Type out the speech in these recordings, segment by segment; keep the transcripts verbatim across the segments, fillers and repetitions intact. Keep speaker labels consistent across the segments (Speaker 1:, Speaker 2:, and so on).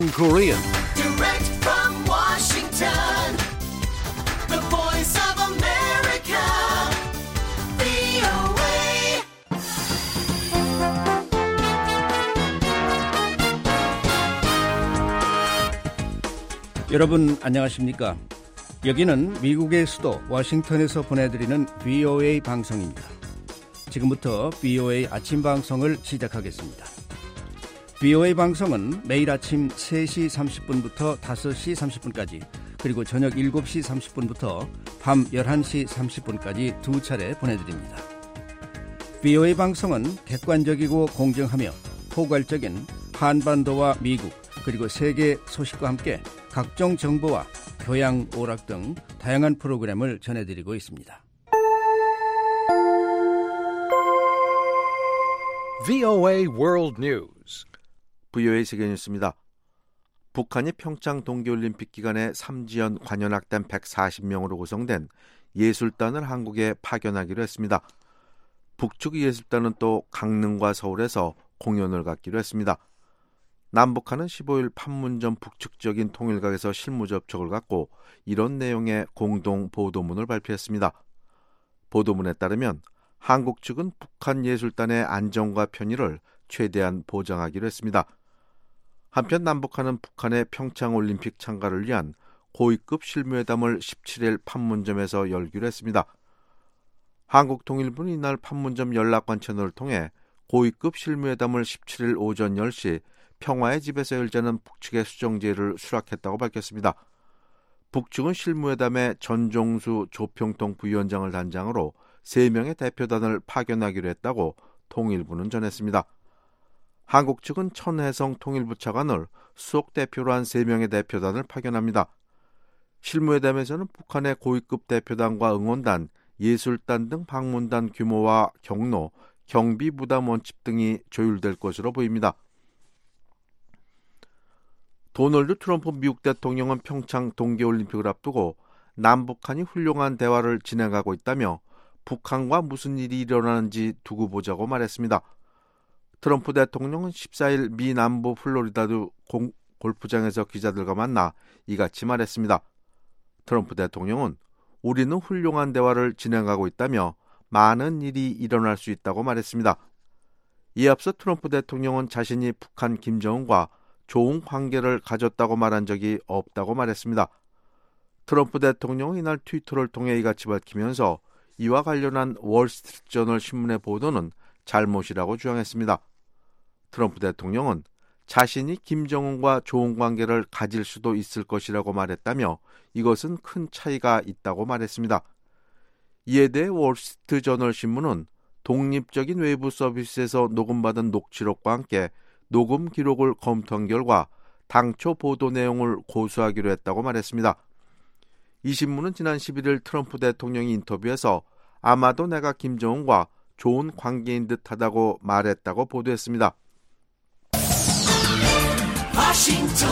Speaker 1: Korean.
Speaker 2: Direct from Washington, the voice of America, 브이오에이.
Speaker 1: 여러분 안녕하십니까? 여기는 미국의 수도 워싱턴에서 보내드리는 브이오에이 방송입니다. 지금부터 브이오에이 아침 방송을 시작하겠습니다. 브이오에이 방송은 매일 아침 세 시 삼십 분부터 다섯 시 삼십 분까지 그리고 저녁 일곱 시 삼십 분부터 밤 열한 시 삼십 분까지 두 차례 보내드립니다. 브이오에이 방송은 객관적이고 공정하며 포괄적인 한반도와 미국 그리고 세계 소식과 함께 각종 정보와 교양, 오락 등 다양한 프로그램을 전해드리고 있습니다.
Speaker 3: 브이오에이 World News.
Speaker 4: 브이오에이 세계뉴스입니다. 북한이 평창 동계올림픽 기간에 삼지연 관현악단 백사십 명으로 구성된 예술단을 한국에 파견하기로 했습니다. 북측 예술단은 또 강릉과 서울에서 공연을 갖기로 했습니다. 남북한은 십오 일 판문점 북측적인 통일각에서 실무 접촉을 갖고 이런 내용의 공동 보도문을 발표했습니다. 보도문에 따르면 한국 측은 북한 예술단의 안정과 편의를 최대한 보장하기로 했습니다. 한편 남북한은 북한의 평창올림픽 참가를 위한 고위급 실무회담을 십칠 일 판문점에서 열기로 했습니다. 한국통일부는 이날 판문점 연락관 채널을 통해 고위급 실무회담을 십칠 일 오전 열 시 평화의 집에서 열자는 북측의 수정제를 수락했다고 밝혔습니다. 북측은 실무회담에 전종수 조평통 부위원장을 단장으로 세 명의 대표단을 파견하기로 했다고 통일부는 전했습니다. 한국 측은 천혜성 통일부 차관을 수석 대표로 한 세 명의 대표단을 파견합니다. 실무회담에서는 북한의 고위급 대표단과 응원단, 예술단 등 방문단 규모와 경로, 경비 부담 원칙 등이 조율될 것으로 보입니다. 도널드 트럼프 미국 대통령은 평창 동계올림픽을 앞두고 남북한이 훌륭한 대화를 진행하고 있다며 북한과 무슨 일이 일어나는지 두고 보자고 말했습니다. 트럼프 대통령은 십사 일 미 남부 플로리다주 공, 골프장에서 기자들과 만나 이같이 말했습니다. 트럼프 대통령은 우리는 훌륭한 대화를 진행하고 있다며 많은 일이 일어날 수 있다고 말했습니다. 이에 앞서 트럼프 대통령은 자신이 북한 김정은과 좋은 관계를 가졌다고 말한 적이 없다고 말했습니다. 트럼프 대통령은 이날 트위터를 통해 이같이 밝히면서 이와 관련한 월스트리트저널 신문의 보도는 잘못이라고 주장했습니다. 트럼프 대통령은 자신이 김정은과 좋은 관계를 가질 수도 있을 것이라고 말했다며 이것은 큰 차이가 있다고 말했습니다. 이에 대해 월스트리트저널 신문은 독립적인 외부 서비스에서 녹음받은 녹취록과 함께 녹음 기록을 검토한 결과 당초 보도 내용을 고수하기로 했다고 말했습니다. 이 신문은 지난 십일 일 트럼프 대통령이 인터뷰에서 아마도 내가 김정은과 좋은 관계인 듯하다고 말했다고 보도했습니다.
Speaker 2: 워싱턴,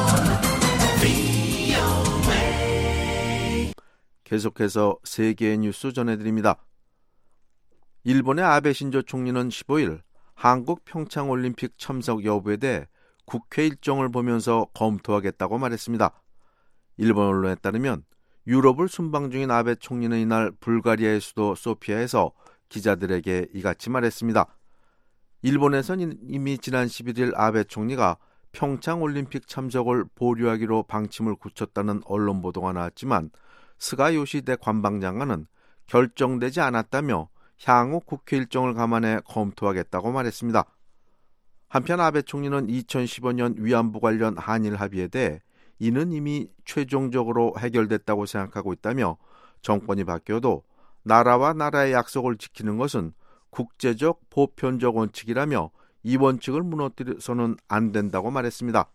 Speaker 2: 브이오에이.
Speaker 4: 계속해서 세계 뉴스 전해드립니다. 일본의 아베 신조 총리는 십오 일 한국 평창올림픽 참석 여부에 대해 국회 일정을 보면서 검토하겠다고 말했습니다. 일본 언론에 따르면 유럽을 순방 중인 아베 총리는 이날 불가리아의 수도 소피아에서 기자들에게 이같이 말했습니다. 일본에서는 이미 지난 십일 일 아베 총리가 평창올림픽 참석을 보류하기로 방침을 굳혔다는 언론 보도가 나왔지만 스가 요시대 관방장관은 결정되지 않았다며 향후 국회 일정을 감안해 검토하겠다고 말했습니다. 한편 아베 총리는 이천십오 년 위안부 관련 한일 합의에 대해 이는 이미 최종적으로 해결됐다고 생각하고 있다며 정권이 바뀌어도 나라와 나라의 약속을 지키는 것은 국제적 보편적 원칙이라며 이 원칙을 무너뜨려서는 안 된다고 말했습니다.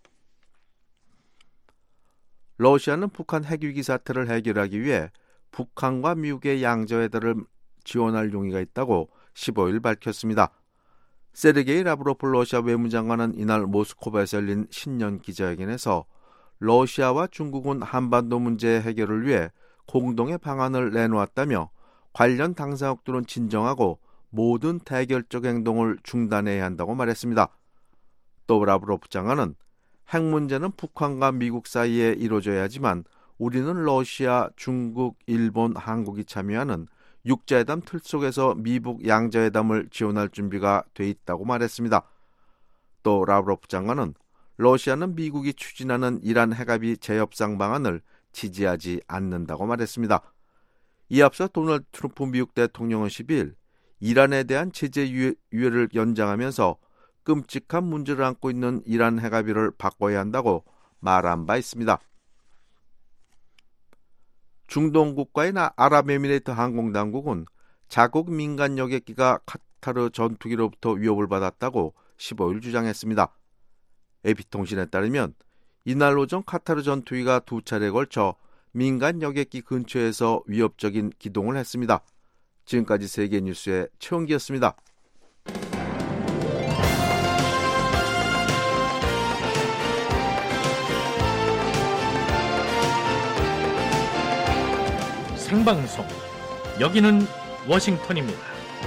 Speaker 4: 러시아는 북한 핵위기 사태를 해결하기 위해 북한과 미국의 양자회담을 지원할 용의가 있다고 십오 일 밝혔습니다. 세르게이 라브로프 러시아 외무장관은 이날 모스크바에서 열린 신년 기자회견에서 러시아와 중국은 한반도 문제 해결을 위해 공동의 방안을 내놓았다며 관련 당사국들은 진정하고 모든 대결적 행동을 중단해야 한다고 말했습니다. 또 라브로프 장관은 핵 문제는 북한과 미국 사이에 이루어져야 하지만 우리는 러시아, 중국, 일본, 한국이 참여하는 육자회담 틀 속에서 미북 양자회담을 지원할 준비가 돼 있다고 말했습니다. 또 라브로프 장관은 러시아는 미국이 추진하는 이란 핵합의 재협상 방안을 지지하지 않는다고 말했습니다. 이에 앞서 도널드 트럼프 미국 대통령은 십이일 이란에 대한 제재 유예를 연장하면서 끔찍한 문제를 안고 있는 이란 핵합의를 바꿔야 한다고 말한 바 있습니다. 중동 국가인 아랍에미레이트 항공당국은 자국 민간 여객기가 카타르 전투기로부터 위협을 받았다고 십오일 주장했습니다. 에이피통신에 따르면 이날 오전 카타르 전투기가 두 차례에 걸쳐 민간 여객기 근처에서 위협적인 기동을 했습니다. 지금까지 세계뉴스의 최원기였습니다.
Speaker 5: 생방송 여기는 워싱턴입니다.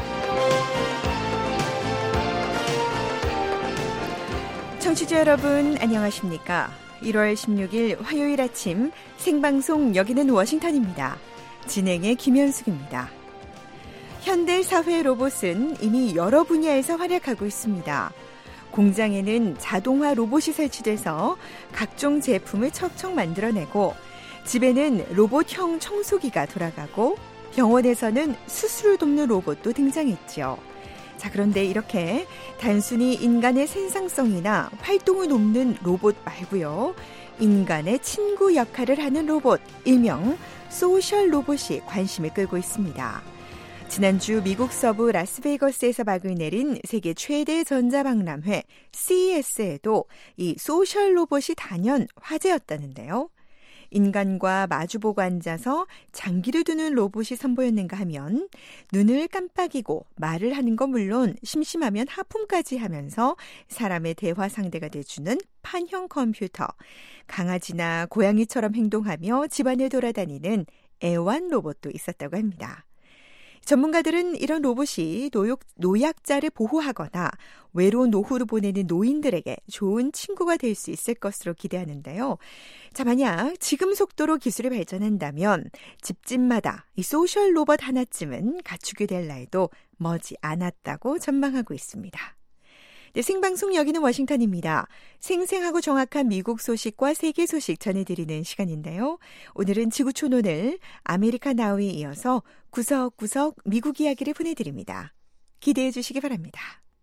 Speaker 6: 청취자 여러분 안녕하십니까? 일월 십육일 화요일 아침 생방송 여기는 워싱턴입니다. 진행의 김현숙입니다. 현대 사회 로봇은 이미 여러 분야에서 활약하고 있습니다. 공장에는 자동화 로봇이 설치돼서 각종 제품을 척척 만들어내고 집에는 로봇형 청소기가 돌아가고 병원에서는 수술을 돕는 로봇도 등장했죠. 자, 그런데 이렇게 단순히 인간의 생산성이나 활동을 돕는 로봇 말고요. 인간의 친구 역할을 하는 로봇, 일명 소셜 로봇이 관심을 끌고 있습니다. 지난주 미국 서부 라스베이거스에서 막을 내린 세계 최대 전자박람회 씨이에스에도 이 소셜 로봇이 단연 화제였다는데요. 인간과 마주보고 앉아서 장기를 두는 로봇이 선보였는가 하면 눈을 깜빡이고 말을 하는 건 물론 심심하면 하품까지 하면서 사람의 대화 상대가 돼주는 판형 컴퓨터, 강아지나 고양이처럼 행동하며 집안을 돌아다니는 애완 로봇도 있었다고 합니다. 전문가들은 이런 로봇이 노약, 노약자를 보호하거나 외로운 노후를 보내는 노인들에게 좋은 친구가 될 수 있을 것으로 기대하는데요. 자, 만약 지금 속도로 기술이 발전한다면 집집마다 이 소셜 로봇 하나쯤은 갖추게 될 날도 머지 않았다고 전망하고 있습니다. 네, 생방송 여기는 워싱턴입니다. 생생하고 정확한 미국 소식과 세계 소식 전해드리는 시간인데요. 오늘은 지구촌 오늘 아메리카 나우에 이어서 구석구석 미국 이야기를 보내드립니다. 기대해 주시기 바랍니다.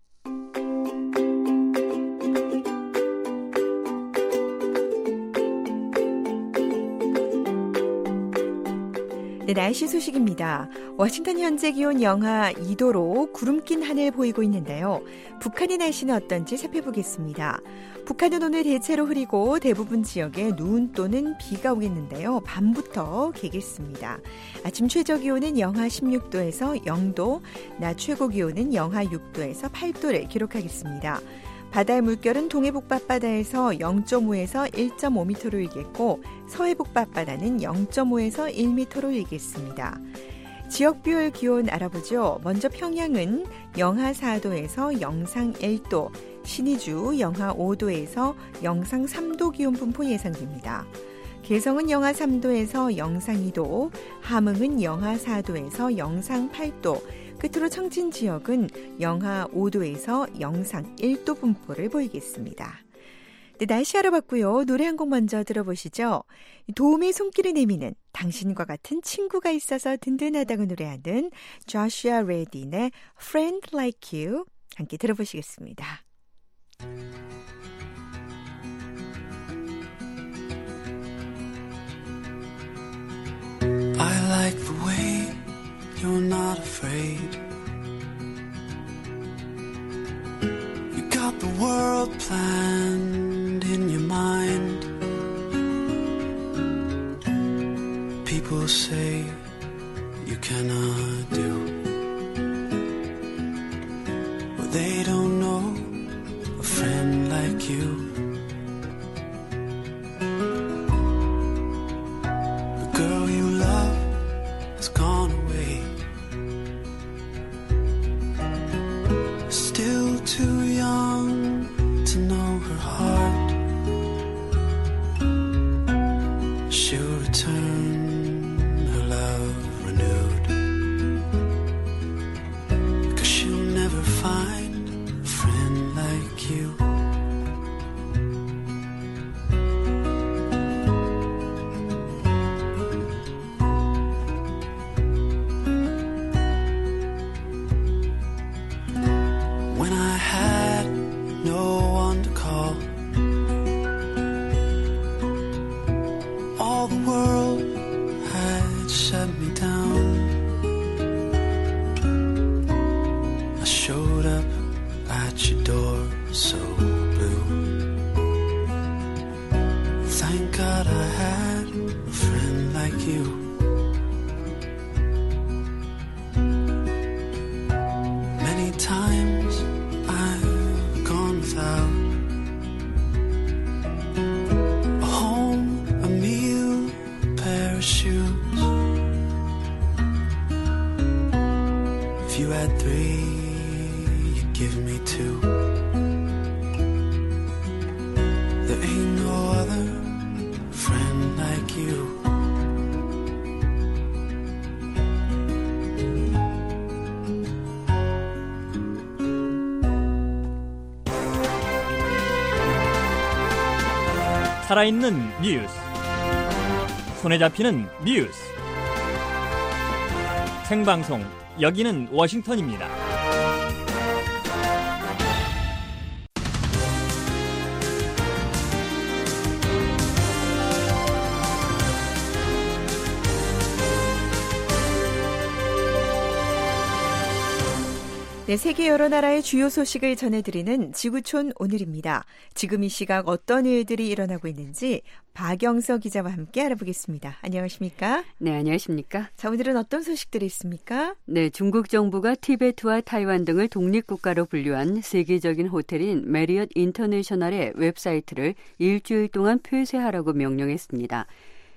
Speaker 6: 네, 날씨 소식입니다. 워싱턴 현재 기온 영하 이도로 구름 낀 하늘 보이고 있는데요. 북한의 날씨는 어떤지 살펴보겠습니다. 북한은 오늘 대체로 흐리고 대부분 지역에 눈 또는 비가 오겠는데요. 밤부터 개겠습니다. 아침 최저 기온은 영하 십육 도에서 영 도, 낮 최고 기온은 영하 육 도에서 팔 도를 기록하겠습니다. 바다의 물결은 동해북 밤바다에서 영 점 오에서 일 점 오 미터로 일겠고 서해북 밤바다는 영 점 오에서 일 미터로 일겠습니다. 지역별 기온 알아보죠. 먼저 평양은 영하 사 도에서 영상 일 도, 신의주 영하 오 도에서 영상 삼 도 기온 분포 예상됩니다. 개성은 영하 삼 도에서 영상 이 도, 함흥은 영하 사 도에서 영상 팔 도, 끝으로 청진 지역은 영하 오 도에서 영상 일 도 분포를 보이겠습니다. 네, 날씨 알아봤고요. 노래 한 곡 먼저 들어보시죠. 도움의 손길을 내미는 당신과 같은 친구가 있어서 든든하다고 노래하는 조슈아 레딘의 Friend Like You 함께 들어보시겠습니다.
Speaker 2: I like the way you're not afraid. You got the world planned in your mind. People say you cannot do what they don't know a friend like you. The girl you love has gone away. Still too young to know her heart. she'll return her love renewed. 'Cause she'll never find a friend like you. When I had no one to call, all the world had shut me down. I showed up at your door so blue. Thank God I had a friend like you. Many times I've gone without a home, a meal, a pair of shoes. If you had three, you'd give me two. There ain't no other friend like you.
Speaker 5: 살아있는 뉴스, 손에 잡히는 뉴스, 생방송 여기는 워싱턴입니다.
Speaker 6: 네, 세계 여러 나라의 주요 소식을 전해드리는 지구촌 오늘입니다. 지금 이 시각 어떤 일들이 일어나고 있는지 박영서 기자와 함께 알아보겠습니다. 안녕하십니까?
Speaker 7: 네, 안녕하십니까?
Speaker 6: 자, 오늘은 어떤 소식들이 있습니까?
Speaker 7: 네, 중국 정부가 티베트와 타이완 등을 독립국가로 분류한 세계적인 호텔인 메리엇 인터내셔널의 웹사이트를 일주일 동안 폐쇄하라고 명령했습니다.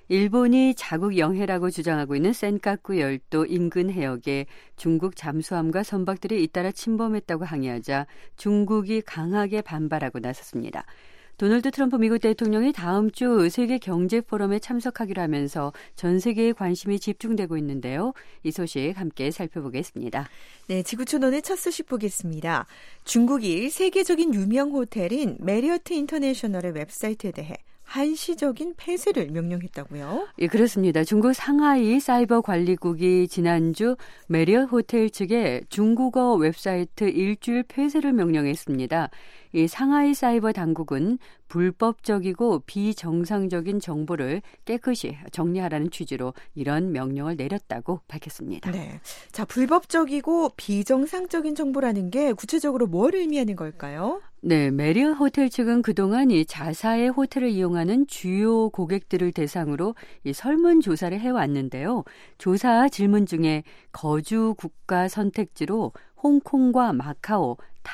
Speaker 7: 일본이 자국 영해라고 주장하고 있는 센카쿠 열도 인근 해역에 중국 잠수함과 선박들이 잇따라 침범했다고 항의하자 중국이 강하게 반발하고 나섰습니다. 도널드 트럼프 미국 대통령이 다음 주 세계 경제 포럼에 참석하기로 하면서 전 세계의 관심이 집중되고 있는데요. 이 소식 함께 살펴보겠습니다.
Speaker 6: 네, 지구촌 오늘 첫 소식 보겠습니다. 중국이 세계적인 유명 호텔인 메리어트 인터내셔널의 웹사이트에 대해 한시적인 폐쇄를 명령했다고요?
Speaker 7: 예, 그렇습니다. 중국 상하이 사이버 관리국이 지난주 메리엇 호텔 측에 중국어 웹사이트 일주일 폐쇄를 명령했습니다. 이 상하이 사이버 당국은 불법적이고 비정상적인 정보를 깨끗이 정리하라는 취지로 이런 명령을 내렸다고 밝혔습니다.
Speaker 6: 네, 자, 불법적이고 비정상적인 정보라는 게 구체적으로 뭘 의미하는 걸까요?
Speaker 7: 네, 메리엇 호텔 측은 그동안 이 자사의 호텔을 이용하는 주요 고객들을 대상으로 이 설문조사를 해왔는데요. 조사 질문 중에 거주 국가 선택지로 홍콩과 마카오,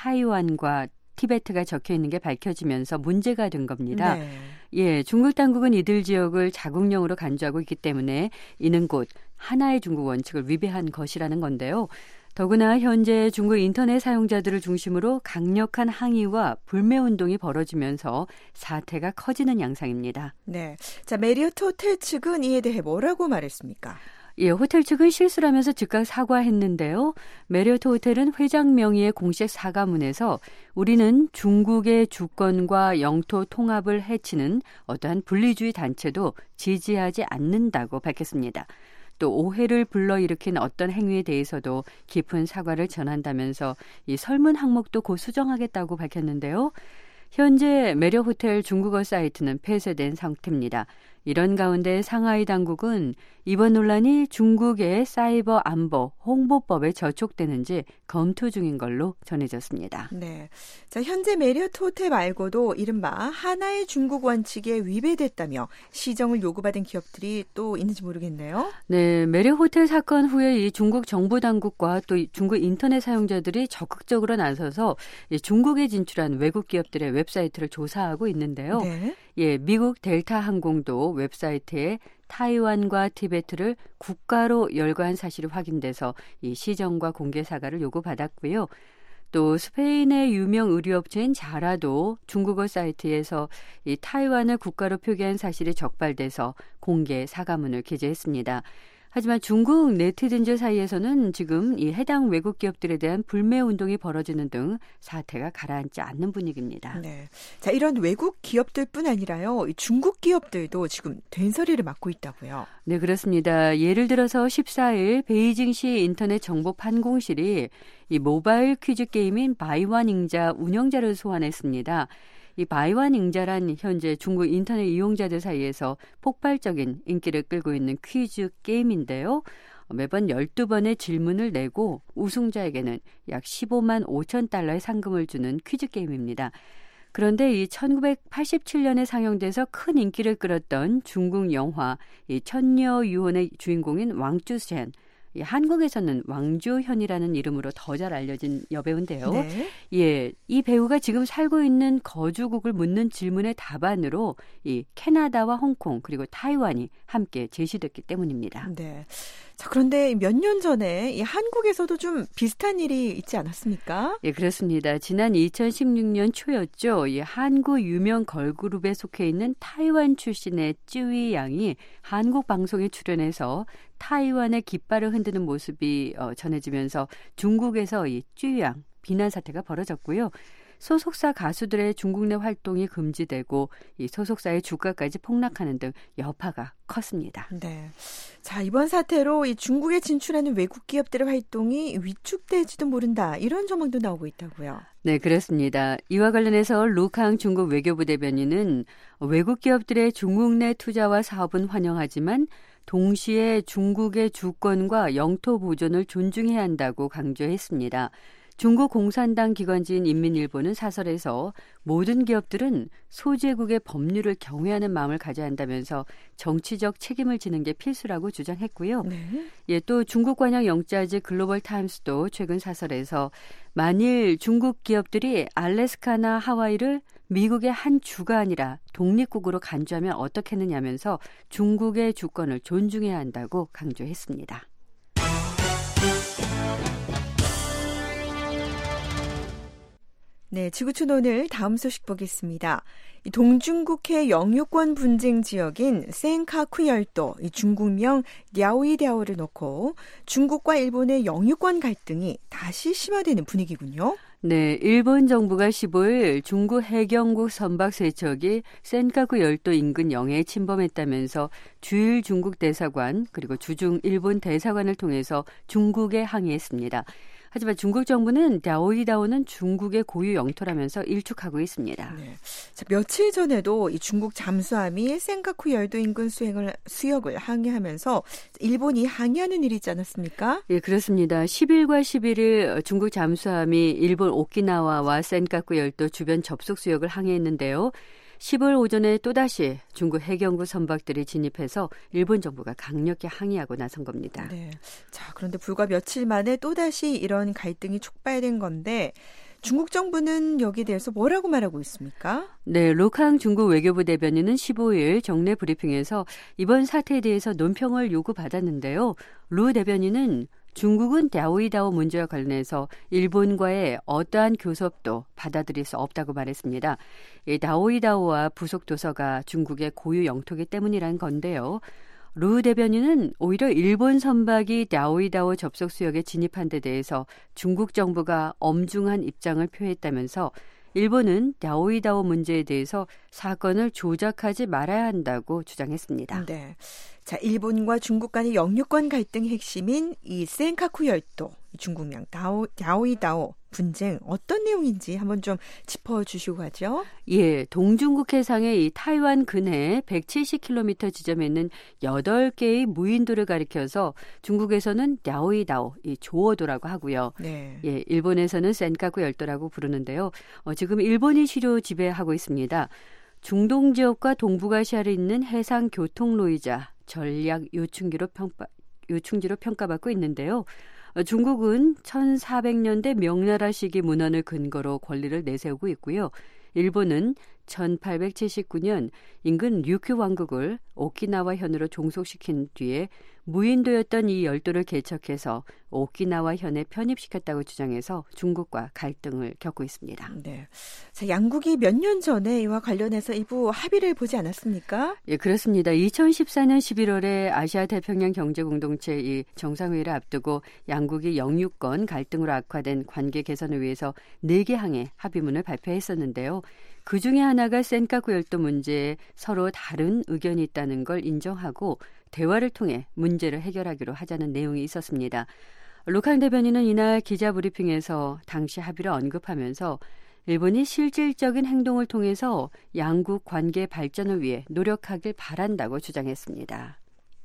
Speaker 7: 타이완과 티베트가 적혀 있는 게 밝혀지면서 문제가 된 겁니다.
Speaker 6: 네.
Speaker 7: 예, 중국 당국은 이들 지역을 자국령으로 간주하고 있기 때문에 이는 곧 하나의 중국 원칙을 위배한 것이라는 건데요. 더구나 현재 중국 인터넷 사용자들을 중심으로 강력한 항의와 불매운동이 벌어지면서 사태가 커지는 양상입니다.
Speaker 6: 네, 자, 메리어트 호텔 측은 이에 대해 뭐라고 말했습니까?
Speaker 7: 예, 호텔 측은 실수라면서 즉각 사과했는데요. 메리어트 호텔은 회장 명의의 공식 사과문에서 우리는 중국의 주권과 영토 통합을 해치는 어떠한 분리주의 단체도 지지하지 않는다고 밝혔습니다. 또 오해를 불러일으킨 어떤 행위에 대해서도 깊은 사과를 전한다면서 이 설문 항목도 곧 수정하겠다고 밝혔는데요. 현재 메리엇 호텔 중국어 사이트는 폐쇄된 상태입니다. 이런 가운데 상하이 당국은 이번 논란이 중국의 사이버 안보 홍보법에 저촉되는지 검토 중인 걸로 전해졌습니다.
Speaker 6: 네, 자, 현재 메리어트 호텔 말고도 이른바 하나의 중국 원칙에 위배됐다며 시정을 요구받은 기업들이 또 있는지 모르겠네요.
Speaker 7: 네, 메리엇 호텔 사건 후에 이 중국 정부 당국과 또 중국 인터넷 사용자들이 적극적으로 나서서 이 중국에 진출한 외국 기업들의 웹사이트를 조사하고 있는데요.
Speaker 6: 네.
Speaker 7: 예, 미국 델타 항공도 웹사이트에 타이완과 티베트를 국가로 열거한 사실이 확인돼서 이 시정과 공개 사과를 요구받았고요. 또 스페인의 유명 의류업체인 자라도 중국어 사이트에서 이 타이완을 국가로 표기한 사실이 적발돼서 공개 사과문을 게재했습니다. 하지만 중국 네티즌들 사이에서는 지금 이 해당 외국 기업들에 대한 불매 운동이 벌어지는 등 사태가 가라앉지 않는 분위기입니다.
Speaker 6: 네. 자, 이런 외국 기업들뿐 아니라요. 중국 기업들도 지금 된서리를 맡고 있다고요.
Speaker 7: 네, 그렇습니다. 예를 들어서 십사일 베이징시 인터넷 정보 판공실이 이 모바일 퀴즈 게임인 바이완잉자 운영자를 소환했습니다. 이 바이완잉자란 현재 중국 인터넷 이용자들 사이에서 폭발적인 인기를 끌고 있는 퀴즈 게임인데요. 매번 열두 번의 질문을 내고 우승자에게는 약 십오만 오천 달러의 상금을 주는 퀴즈 게임입니다. 그런데 이 천구백팔십칠년에 상영돼서 큰 인기를 끌었던 중국 영화 이 천녀유혼의 주인공인 왕주셴, 이 한국에서는 왕주현이라는 이름으로 더 잘 알려진 여배우인데요.
Speaker 6: 네.
Speaker 7: 예, 이 배우가 지금 살고 있는 거주국을 묻는 질문의 답안으로 이 캐나다와 홍콩 그리고 타이완이 함께 제시됐기 때문입니다.
Speaker 6: 네. 자, 그런데 몇 년 전에 이 한국에서도 좀 비슷한 일이 있지 않았습니까?
Speaker 7: 예, 그렇습니다. 지난 이천십육년 초였죠. 이 한국 유명 걸그룹에 속해 있는 타이완 출신의 쯔위 양이 한국 방송에 출연해서 타이완의 깃발을 흔드는 모습이 어, 전해지면서 중국에서 이 쯔위 양 비난 사태가 벌어졌고요. 소속사 가수들의 중국 내 활동이 금지되고 이 소속사의 주가까지 폭락하는 등 여파가 컸습니다.
Speaker 6: 네. 자, 이번 사태로 이 중국에 진출하는 외국 기업들의 활동이 위축될지도 모른다. 이런 전망도 나오고 있다고요.
Speaker 7: 네, 그렇습니다. 이와 관련해서 루캉 중국 외교부 대변인은 외국 기업들의 중국 내 투자와 사업은 환영하지만 동시에 중국의 주권과 영토 보존을 존중해야 한다고 강조했습니다. 중국 공산당 기관지인 인민일보는 사설에서 모든 기업들은 소재국의 법률을 경외하는 마음을 가져야 한다면서 정치적 책임을 지는 게 필수라고 주장했고요.
Speaker 6: 네.
Speaker 7: 예, 또 중국 관영 영자지 글로벌 타임스도 최근 사설에서 만일 중국 기업들이 알래스카나 하와이를 미국의 한 주가 아니라 독립국으로 간주하면 어떻겠느냐면서 중국의 주권을 존중해야 한다고 강조했습니다.
Speaker 6: 네, 지구촌 오늘 다음 소식 보겠습니다. 동중국해 영유권 분쟁 지역인 센카쿠 열도, 중국명 랴오이랴오를 놓고 중국과 일본의 영유권 갈등이 다시 심화되는 분위기군요.
Speaker 7: 네, 일본 정부가 십오일 중국 해경국 선박 세척이 센카쿠 열도 인근 영해에 침범했다면서 주일 중국 대사관 그리고 주중 일본 대사관을 통해서 중국에 항의했습니다. 하지만 중국 정부는 랴오이다오는 중국의 고유 영토라면서 일축하고 있습니다.
Speaker 6: 네. 자, 며칠 전에도 이 중국 잠수함이 센카쿠 열도 인근 수행을, 수역을 항해하면서 일본이 항의하는 일이 있지 않았습니까?
Speaker 7: 예, 그렇습니다. 십일과 십일일 중국 잠수함이 일본 오키나와와 센카쿠 열도 주변 접속 수역을 항해했는데요. 십일 오전에 또다시 중국 해경구 선박들이 진입해서 일본 정부가 강력히 항의하고 나선 겁니다.
Speaker 6: 네. 자, 그런데 불과 며칠 만에 또다시 이런 갈등이 촉발된 건데 중국 정부는 여기에 대해서 뭐라고 말하고 있습니까?
Speaker 7: 네, 루캉 중국 외교부 대변인은 십오일 정례 브리핑에서 이번 사태에 대해서 논평을 요구받았는데요. 루 대변인은 중국은 랴오이다오 문제와 관련해서 일본과의 어떠한 교섭도 받아들일 수 없다고 말했습니다. 이 랴오이다오와 부속 도서가 중국의 고유 영토기 때문이란 건데요. 루 대변인은 오히려 일본 선박이 랴오이다오 접속 수역에 진입한 데 대해서 중국 정부가 엄중한 입장을 표했다면서 일본은 랴오이다오 문제에 대해서 사건을 조작하지 말아야 한다고 주장했습니다.
Speaker 6: 네. 자, 일본과 중국 간의 영유권 갈등의 핵심인 이 센카쿠 열도, 중국명 다오, 랴오이다오 분쟁 어떤 내용인지 한번 좀 짚어주시고 가죠.
Speaker 7: 예, 동중국 해상의 이 타이완 근해 백칠십 킬로미터 지점에 있는 여덟 개의 무인도를 가리켜서 중국에서는 랴오이다오, 이 조어도라고 하고요.
Speaker 6: 네.
Speaker 7: 예, 일본에서는 센카쿠 열도라고 부르는데요. 어, 지금 일본이 주로 지배하고 있습니다. 중동 지역과 동북아시아를 잇는 해상 교통로이자 전략 요충지로 평가, 요충지로 평가받고 있는데요. 중국은 천사백년대 명나라 시기 문헌을 근거로 권리를 내세우고 있고요. 일본은 천팔백칠십구 년 인근 류큐 왕국을 오키나와 현으로 종속시킨 뒤에 무인도였던 이 열도를 개척해서 오키나와 현에 편입시켰다고 주장해서 중국과 갈등을 겪고 있습니다.
Speaker 6: 네. 자, 양국이 몇 년 전에 이와 관련해서 일부 합의를 보지 않았습니까?
Speaker 7: 예, 그렇습니다. 이천십사 년 십일월에 아시아 태평양 경제공동체 이 정상회의를 앞두고 양국이 영유권 갈등으로 악화된 관계 개선을 위해서 네 개 항의 합의문을 발표했었는데요. 그중에 하나가 센카쿠 열도 문제에 서로 다른 의견이 있다는 걸 인정하고 대화를 통해 문제를 해결하기로 하자는 내용이 있었습니다. 루칸 대변인은 이날 기자 브리핑에서 당시 합의를 언급하면서 일본이 실질적인 행동을 통해서 양국 관계 발전을 위해 노력하길 바란다고 주장했습니다.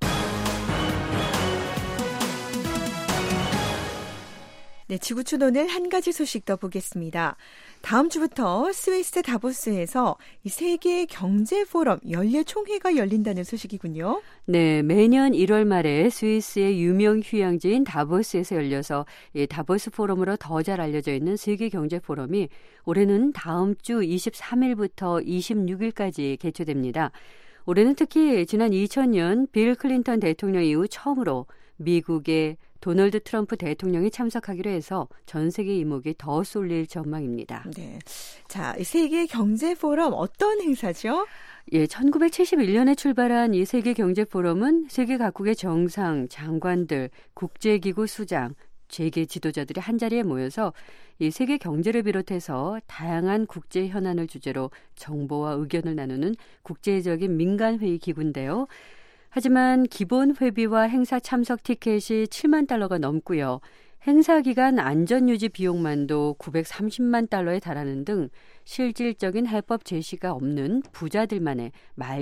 Speaker 6: 네, 지구촌 오늘 한 가지 소식 더 보겠습니다. 다음 주부터 스위스 다보스에서 이 세계 경제 포럼 연례 총회가 열린다는 소식이군요.
Speaker 7: 네, 매년 일월 말에 스위스의 유명 휴양지인 다보스에서 열려서 이 다보스 포럼으로 더 잘 알려져 있는 세계 경제 포럼이 올해는 다음 주 이십삼 일부터 이십육 일까지 개최됩니다. 올해는 특히 지난 이천 년 빌 클린턴 대통령 이후 처음으로 미국의 도널드 트럼프 대통령이 참석하기로 해서 전 세계 이목이 더 쏠릴 전망입니다.
Speaker 6: 네, 자, 세계 경제 포럼 어떤 행사죠?
Speaker 7: 예, 천구백칠십일 년에 출발한 이 세계 경제 포럼은 세계 각국의 정상, 장관들, 국제기구 수장, 재계 지도자들이 한자리에 모여서 이 세계 경제를 비롯해서 다양한 국제 현안을 주제로 정보와 의견을 나누는 국제적인 민간회의 기구인데요. 하지만 기본 회비와 행사 참석 티켓이 칠만 달러가 넘고요. 행사 기간 안전유지 비용만도 구백삼십만 달러에 달하는 등 실질적인 해법 제시가 없는 부자들만의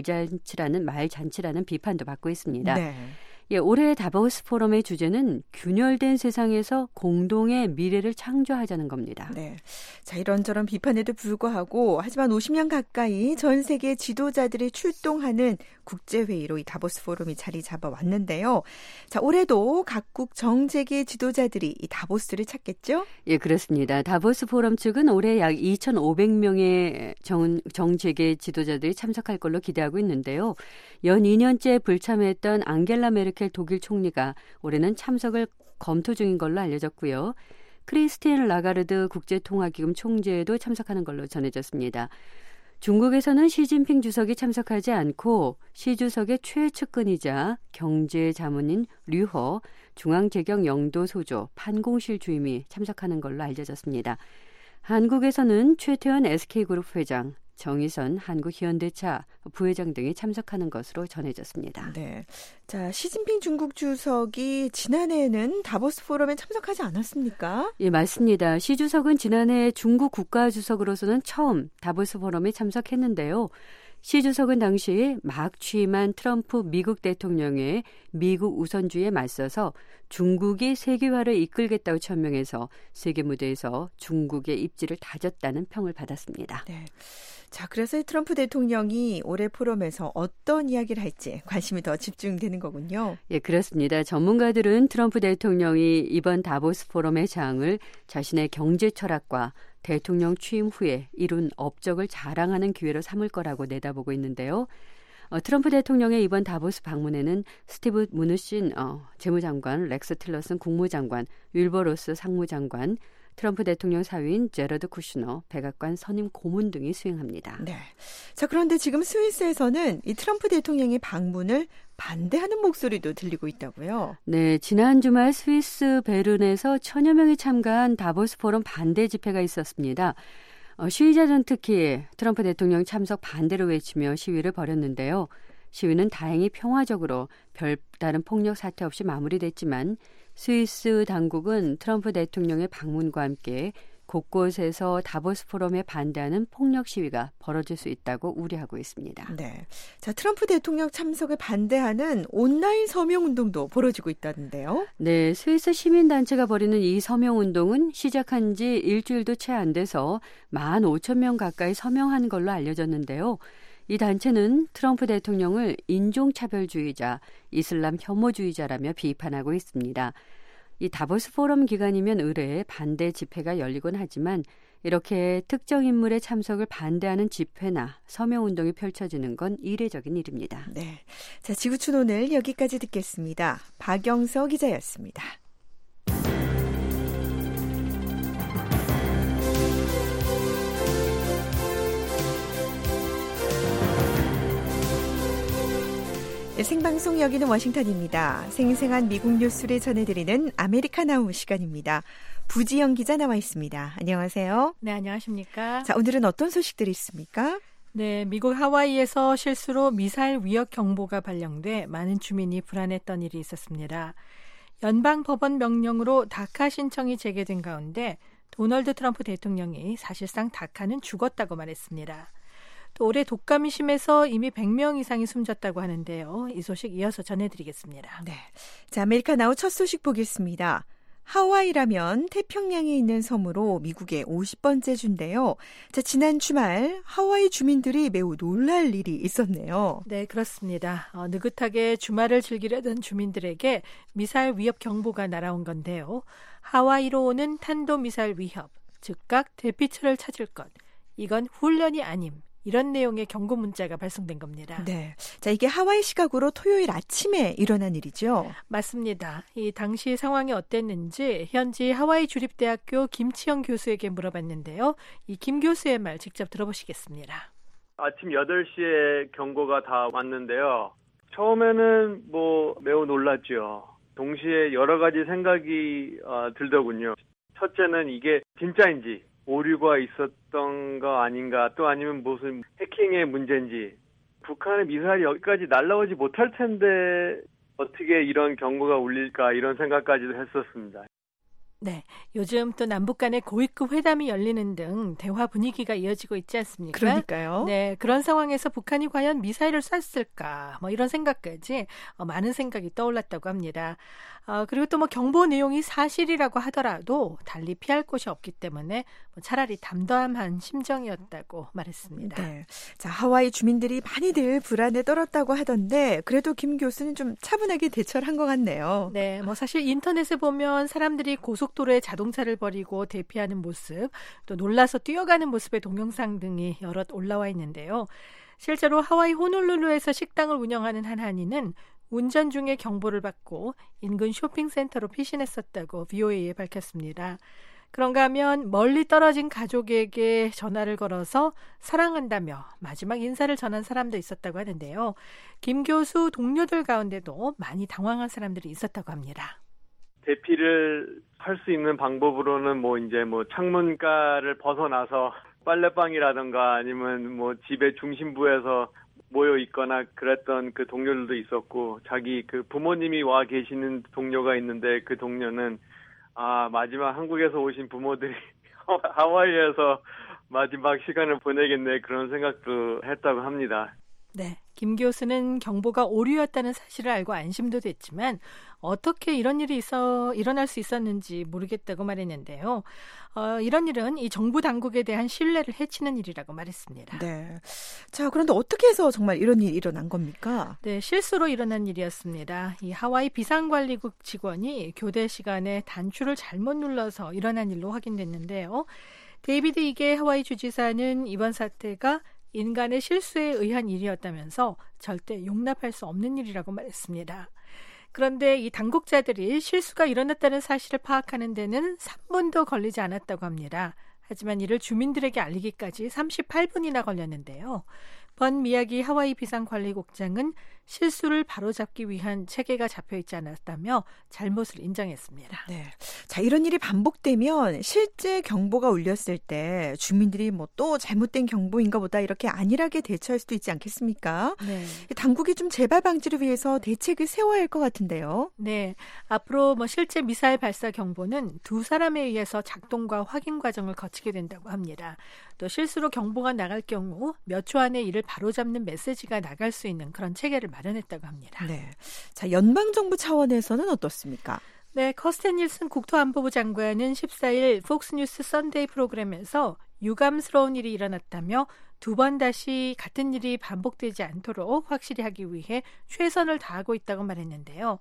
Speaker 7: 말잔치라는 말잔치라는 비판도 받고 있습니다.
Speaker 6: 네.
Speaker 7: 예, 올해 다보스 포럼의 주제는 균열된 세상에서 공동의 미래를 창조하자는 겁니다.
Speaker 6: 네, 자, 이런저런 비판에도 불구하고 하지만 오십 년 가까이 전 세계 지도자들이 출동하는 국제회의로 이 다보스 포럼이 자리 잡아왔는데요. 자, 올해도 각국 정재계 지도자들이 이 다보스를 찾겠죠?
Speaker 7: 예, 그렇습니다. 다보스 포럼 측은 올해 약 이천오백 명의 정, 정재계 지도자들이 참석할 걸로 기대하고 있는데요. 연 이 년째 불참했던 앙겔라 메르켈 독일 총리가 올해는 참석을 검토 중인 걸로 알려졌고요. 크리스티엔 라가르드 국제통화기금 총재도 참석하는 걸로 전해졌습니다. 중국에서는 시진핑 주석이 참석하지 않고 시 주석의 최측근이자 경제자문인 류허 중앙재경영도소조 판공실 주임이 참석하는 걸로 알려졌습니다. 한국에서는 최태원 에스케이그룹 회장, 정의선 한국현대차 부회장 등이 참석하는 것으로 전해졌습니다.
Speaker 6: 네, 자, 시진핑 중국 주석이 지난해에는 다보스 포럼에 참석하지 않았습니까?
Speaker 7: 예, 맞습니다. 시 주석은 지난해 중국 국가주석으로서는 처음 다보스 포럼에 참석했는데요. 시 주석은 당시 막 취임한 트럼프 미국 대통령의 미국 우선주의에 맞서서 중국이 세계화를 이끌겠다고 천명해서 세계 무대에서 중국의 입지를 다졌다는 평을 받았습니다.
Speaker 6: 네. 자, 그래서 트럼프 대통령이 올해 포럼에서 어떤 이야기를 할지 관심이 더 집중되는 거군요.
Speaker 7: 예, 그렇습니다. 전문가들은 트럼프 대통령이 이번 다보스 포럼의 장을 자신의 경제 철학과 대통령 취임 후에 이룬 업적을 자랑하는 기회로 삼을 거라고 내다보고 있는데요. 어, 트럼프 대통령의 이번 다보스 방문에는 스티브 무누신 어, 재무장관, 렉스 틸러슨 국무장관, 윌버 로스 상무장관, 트럼프 대통령 사위인 제러드 쿠슈너 백악관 선임 고문 등이 수행합니다.
Speaker 6: 네. 자, 그런데 지금 스위스에서는 이 트럼프 대통령의 방문을 반대하는 목소리도 들리고 있다고요?
Speaker 7: 네, 지난 주말 스위스 베른에서 천여 명이 참가한 다보스 포럼 반대 집회가 있었습니다. 어, 시위자들은 특히 트럼프 대통령 참석 반대를 외치며 시위를 벌였는데요. 시위는 다행히 평화적으로 별다른 폭력 사태 없이 마무리됐지만 스위스 당국은 트럼프 대통령의 방문과 함께 곳곳에서 다보스 포럼에 반대하는 폭력 시위가 벌어질 수 있다고 우려하고 있습니다.
Speaker 6: 네, 자, 트럼프 대통령 참석을 반대하는 온라인 서명운동도 벌어지고 있다는데요.
Speaker 7: 네, 스위스 시민단체가 벌이는 이 서명운동은 시작한 지 일주일도 채 안 돼서 만 오천 명 가까이 서명한 걸로 알려졌는데요. 이 단체는 트럼프 대통령을 인종차별주의자, 이슬람 혐오주의자라며 비판하고 있습니다. 이 다보스 포럼 기간이면 의뢰 반대 집회가 열리곤 하지만 이렇게 특정 인물의 참석을 반대하는 집회나 서명운동이 펼쳐지는 건 이례적인 일입니다.
Speaker 6: 네, 자 지구촌 오늘 여기까지 듣겠습니다. 박영서 기자였습니다. 네, 생방송 여기는 워싱턴입니다. 생생한 미국 뉴스를 전해드리는 아메리카나우 시간입니다. 부지영 기자 나와 있습니다. 안녕하세요.
Speaker 8: 네, 안녕하십니까.
Speaker 6: 자, 오늘은 어떤 소식들이 있습니까?
Speaker 8: 네, 미국 하와이에서 실수로 미사일 위협 경보가 발령돼 많은 주민이 불안했던 일이 있었습니다. 연방법원 명령으로 다카 신청이 제기된 가운데 도널드 트럼프 대통령이 사실상 다카는 죽었다고 말했습니다. 또 올해 독감이 심해서 이미 백 명 이상이 숨졌다고 하는데요. 이 소식 이어서 전해드리겠습니다.
Speaker 6: 네, 자 아메리카나우 첫 소식 보겠습니다. 하와이라면 태평양에 있는 섬으로 미국의 오십 번째 주인데요. 자, 지난 주말 하와이 주민들이 매우 놀랄 일이 있었네요.
Speaker 8: 네, 그렇습니다. 어, 느긋하게 주말을 즐기려던 주민들에게 미사일 위협 경보가 날아온 건데요. 하와이로 오는 탄도미사일 위협, 즉각 대피처를 찾을 것. 이건 훈련이 아님. 이런 내용의 경고 문자가 발송된 겁니다.
Speaker 6: 네, 자 이게 하와이 시각으로 토요일 아침에 일어난 일이죠?
Speaker 8: 맞습니다. 이 당시 상황이 어땠는지 현지 하와이 주립대학교 김치영 교수에게 물어봤는데요. 이 김 교수의 말 직접 들어보시겠습니다.
Speaker 9: 아침 여덟 시에 경고가 다 왔는데요. 처음에는 뭐 매우 놀랐죠. 동시에 여러 가지 생각이 어, 들더군요. 첫째는 이게 진짜인지 오류가 있었던 거 아닌가, 또 아니면 무슨 해킹의 문제인지. 북한의 미사일이 여기까지 날아오지 못할 텐데 어떻게 이런 경고가 울릴까, 이런 생각까지도 했었습니다.
Speaker 8: 네, 요즘 또 남북 간의 고위급 회담이 열리는 등 대화 분위기가 이어지고 있지 않습니까?
Speaker 6: 그러니까요.
Speaker 8: 네, 그런 상황에서 북한이 과연 미사일을 쐈을까, 뭐 이런 생각까지 어, 많은 생각이 떠올랐다고 합니다. 어, 그리고 또 뭐 경보 내용이 사실이라고 하더라도 달리 피할 곳이 없기 때문에 뭐 차라리 담담한 심정이었다고 말했습니다.
Speaker 6: 네, 자 하와이 주민들이 많이들 불안에 떨었다고 하던데 그래도 김 교수는 좀 차분하게 대처를 한 것 같네요.
Speaker 8: 네, 뭐 사실 인터넷에 보면 사람들이 고속도로에 자동차를 버리고 대피하는 모습, 또 놀라서 뛰어가는 모습의 동영상 등이 여럿 올라와 있는데요. 실제로 하와이 호놀룰루에서 식당을 운영하는 한 한인은 운전 중에 경보를 받고 인근 쇼핑센터로 피신했었다고 브이오에이에 밝혔습니다. 그런가 하면 멀리 떨어진 가족에게 전화를 걸어서 사랑한다며 마지막 인사를 전한 사람도 있었다고 하는데요. 김 교수 동료들 가운데도 많이 당황한 사람들이 있었다고 합니다.
Speaker 9: 대피를 할 수 있는 방법으로는 뭐 이제 뭐 창문가를 벗어나서 빨래방이라든가 아니면 뭐 집의 중심부에서 모여 있거나 그랬던 그 동료들도 있었고, 자기 그 부모님이 와 계시는 동료가 있는데 그 동료는 아 마지막 한국에서 오신 부모들이 하와이에서 마지막 시간을 보내겠네, 그런 생각도 했다고 합니다.
Speaker 8: 네, 김 교수는 경보가 오류였다는 사실을 알고 안심도 됐지만 어떻게 이런 일이 있어 일어날 수 있었는지 모르겠다고 말했는데요. 어, 이런 일은 이 정부 당국에 대한 신뢰를 해치는 일이라고 말했습니다.
Speaker 6: 네, 자 그런데 어떻게 해서 정말 이런 일이 일어난 겁니까?
Speaker 8: 네, 실수로 일어난 일이었습니다. 이 하와이 비상관리국 직원이 교대 시간에 단추를 잘못 눌러서 일어난 일로 확인됐는데요. 데이비드 이게 하와이 주지사는 이번 사태가 인간의 실수에 의한 일이었다면서 절대 용납할 수 없는 일이라고 말했습니다. 그런데 이 당국자들이 실수가 일어났다는 사실을 파악하는 데는 삼 분도 걸리지 않았다고 합니다. 하지만 이를 주민들에게 알리기까지 삼십팔 분이나 걸렸는데요. 번 미야기 하와이 비상관리국장은 실수를 바로잡기 위한 체계가 잡혀있지 않았다며 잘못을 인정했습니다.
Speaker 6: 네, 자 이런 일이 반복되면 실제 경보가 울렸을 때 주민들이 뭐 또 잘못된 경보인가 보다 이렇게 안일하게 대처할 수도 있지 않겠습니까?
Speaker 8: 네.
Speaker 6: 당국이 좀 재발 방지를 위해서 대책을 세워야 할 것 같은데요.
Speaker 8: 네, 앞으로 뭐 실제 미사일 발사 경보는 두 사람에 의해서 작동과 확인 과정을 거치게 된다고 합니다. 또 실수로 경보가 나갈 경우 몇 초 안에 이를 바로잡는 메시지가 나갈 수 있는 그런 체계를 마련했다고 합니다.
Speaker 6: 네, 자 연방정부 차원에서는 어떻습니까?
Speaker 8: 네, 커스텐 닐슨 국토안보부 장관은 십사 일 폭스뉴스 선데이 프로그램에서 유감스러운 일이 일어났다며 두 번 다시 같은 일이 반복되지 않도록 확실히 하기 위해 최선을 다하고 있다고 말했는데요.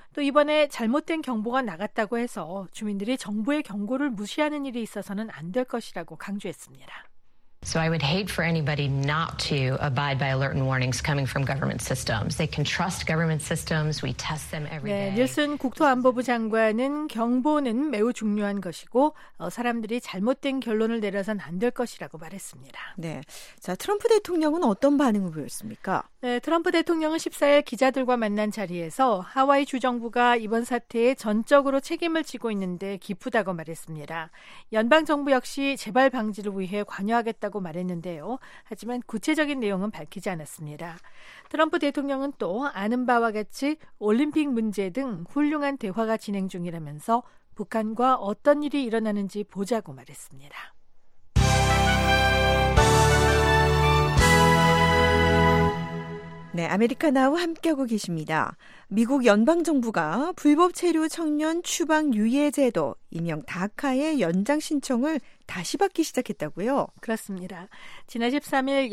Speaker 8: 또 이번에 잘못된 경보가 나갔다고 해서 주민들이 정부의 경고를 무시하는 일이 있어서는 안 될 것이라고 강조했습니다.
Speaker 10: So I would hate for anybody not to abide by alert and warnings coming from government systems. They can trust government systems. We test them every day.
Speaker 8: 네, 닐슨 국토안보부 장관은 경보는 매우 중요한 것이고 어, 사람들이 잘못된 결론을 내려선 안 될 것이라고 말했습니다.
Speaker 6: 네, 자 트럼프 대통령은 어떤 반응을 보였습니까?
Speaker 8: 네, 트럼프 대통령은 십사일 기자들과 만난 자리에서 하와이 주정부가 이번 사태에 전적으로 책임을 지고 있는데 기쁘다고 말했습니다. 연방정부 역시 재발 방지를 위해 관여하겠다고 말했는데요. 하지만 구체적인 내용은 밝히지 않았습니다. 트럼프 대통령은 또 아는 바와 같이 올림픽 문제 등 훌륭한 대화가 진행 중이라면서 북한과 어떤 일이 일어나는지 보자고 말했습니다.
Speaker 6: 네, 아메리카나와 함께하고 계십니다. 미국 연방정부가 불법 체류 청년 추방 유예 제도, 일명 다카의 연장 신청을 다시 받기 시작했다고요?
Speaker 8: 그렇습니다. 지난 십삼일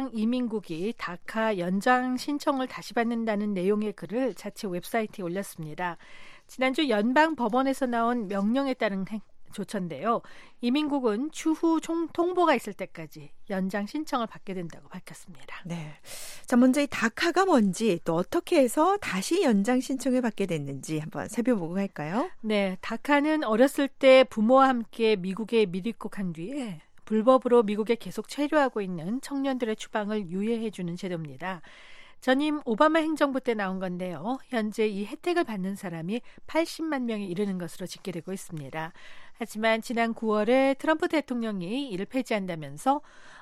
Speaker 8: 연방이민국이 다카 연장 신청을 다시 받는다는 내용의 글을 자체 웹사이트에 올렸습니다. 지난주 연방법원에서 나온 명령에 따른 행, 조처인데요. 이민국은 추후 총, 통보가 있을 때까지 연장 신청을 받게 된다고 밝혔습니다.
Speaker 6: 네. 자, 먼저 이 다카가 뭔지 또 어떻게 해서 다시 연장 신청을 받게 됐는지 한번 살펴보고 갈까요?
Speaker 8: 네. 다카는 어렸을 때 부모와 함께 미국에 미입국한 뒤에 불법으로 미국에 계속 체류하고 있는 청년들의 추방을 유예해주는 제도입니다. 전임 오바마 행정부 때 나온 건데요. 현재 이 혜택을 받는 사람이 팔십만 명에 이르는 것으로 집계되고 있습니다. 하지만 지난 구월에 트럼프 대통령이 이를 폐지한다면서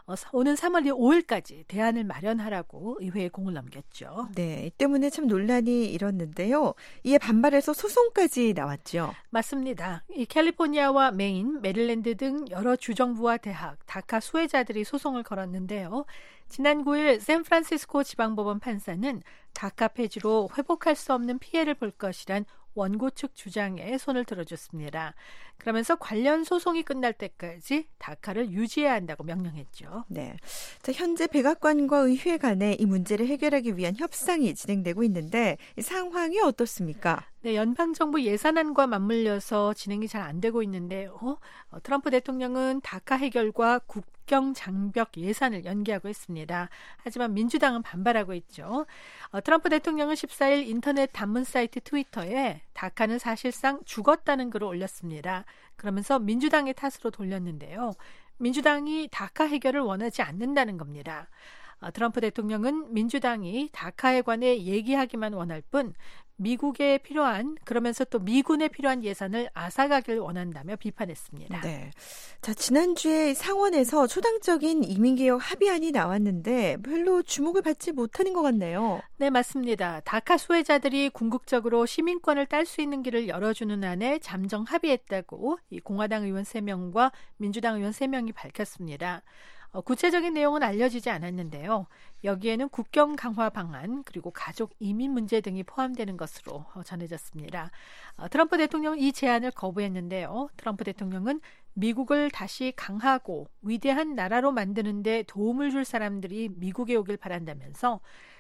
Speaker 8: 오는 삼월 오일까지 대안을 마련하라고 의회에 공을 넘겼죠.
Speaker 6: 네, 이 때문에 참 논란이 일었는데요. 이에 반발해서 소송까지 나왔죠.
Speaker 8: 맞습니다. 이 캘리포니아와 메인, 메릴랜드 등 여러 주정부와 대학, 다카 수혜자들이 소송을 걸었는데요. 지난 구일 샌프란시스코 지방법원 판사는 다카 폐지로 회복할 수 없는 피해를 볼 것이란 원고 측 주장에 손을 들어줬습니다. 그러면서 관련 소송이 끝날 때까지 다카를 유지해야 한다고 명령했죠.
Speaker 6: 네, 자, 현재 백악관과 의회 간에 이 문제를 해결하기 위한 협상이 진행되고 있는데 이 상황이 어떻습니까?
Speaker 8: 네, 연방정부 예산안과 맞물려서 진행이 잘 안 되고 있는데요. 어, 트럼프 대통령은 다카 해결과 국경 장벽 예산을 연기하고 있습니다. 하지만 민주당은 반발하고 있죠. 어, 트럼프 대통령은 십사일 인터넷 단문 사이트 트위터에 다카는 사실상 죽었다는 글을 올렸습니다. 그러면서 민주당의 탓으로 돌렸는데요. 민주당이 다카 해결을 원하지 않는다는 겁니다. 트럼프 대통령은 민주당이 다카에 관해 얘기하기만 원할 뿐 미국에 필요한 그러면서 또 미군에 필요한 예산을 앗아가길 원한다며 비판했습니다.
Speaker 6: 네, 자 지난주에 상원에서 초당적인 이민개혁 합의안이 나왔는데 별로 주목을 받지 못하는 것 같네요.
Speaker 8: 네, 맞습니다. 다카 수혜자들이 궁극적으로 시민권을 딸 수 있는 길을 열어주는 안에 잠정 합의했다고 이 공화당 의원 세 명과 민주당 의원 세 명이 밝혔습니다. 어, 구체적인 내용은 알려지지 않았는데요. 여기에는 국경 강화 방안 그리고 가족 이민 문제 등이 포함되는 것으로 어, 전해졌습니다. 어, 트럼프 대통령은 이 제안을 거부했는데요. 트럼프 대통령은 미국을 다시 강하고 위대한 나라로 만드는 데 도움을 줄 사람들이 미국에 오길 바란다면서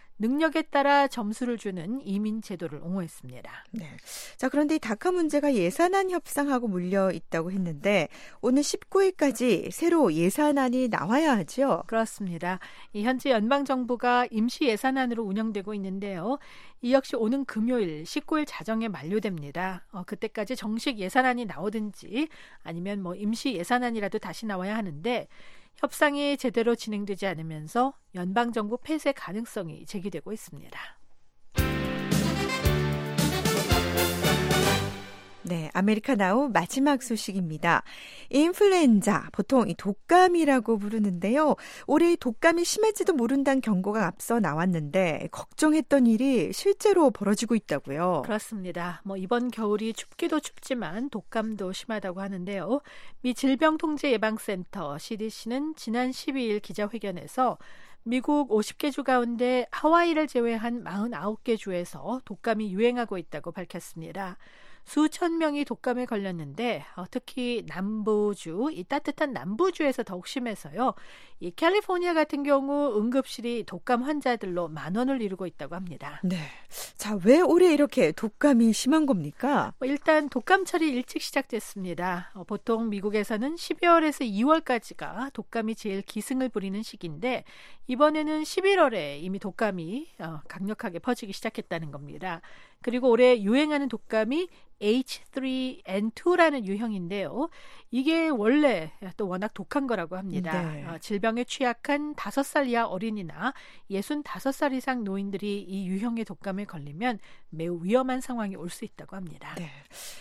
Speaker 8: 능력에 따라 점수를 주는 이민 제도를 옹호했습니다.
Speaker 6: 네. 자, 그런데 이 다카 문제가 예산안 협상하고 물려 있다고 했는데 오늘 십구일까지 새로 예산안이 나와야 하죠?
Speaker 8: 그렇습니다. 이 현재 연방정부가 임시 예산안으로 운영되고 있는데요. 이 역시 오는 금요일 십구일 자정에 만료됩니다. 어, 그때까지 정식 예산안이 나오든지 아니면 뭐 임시 예산안이라도 다시 나와야 하는데 협상이 제대로 진행되지 않으면서 연방정부 폐쇄 가능성이 제기되고 있습니다.
Speaker 6: 네, 아메리카나우 마지막 소식입니다. 인플루엔자, 보통 이 독감이라고 부르는데요. 올해 독감이 심할지도 모른다는 경고가 앞서 나왔는데 걱정했던 일이 실제로 벌어지고 있다고요.
Speaker 8: 그렇습니다. 뭐 이번 겨울이 춥기도 춥지만 독감도 심하다고 하는데요. 미 질병통제예방센터 씨디씨는 지난 십이일 기자회견에서 미국 오십 개 주 가운데 하와이를 제외한 사십구 개 주에서 독감이 유행하고 있다고 밝혔습니다. 수천 명이 독감에 걸렸는데 어, 특히 남부주, 이 따뜻한 남부주에서 더욱 심해서요. 이 캘리포니아 같은 경우 응급실이 독감 환자들로 만원을 이루고 있다고 합니다.
Speaker 6: 네. 자, 왜 올해 이렇게 독감이 심한 겁니까?
Speaker 8: 뭐 일단 독감철이 일찍 시작됐습니다. 어, 보통 미국에서는 십이월에서 이월까지가 독감이 제일 기승을 부리는 시기인데 이번에는 십일월에 이미 독감이 어, 강력하게 퍼지기 시작했다는 겁니다. 그리고 올해 유행하는 독감이 에이치 쓰리 엔 투라는 유형인데요. 이게 원래 또 워낙 독한 거라고 합니다.
Speaker 6: 네.
Speaker 8: 어, 질병에 취약한 다섯 살 이하 어린이나 예순다섯 살 이상 노인들이 이 유형의 독감에 걸리면 매우 위험한 상황이 올 수 있다고 합니다.
Speaker 6: 네.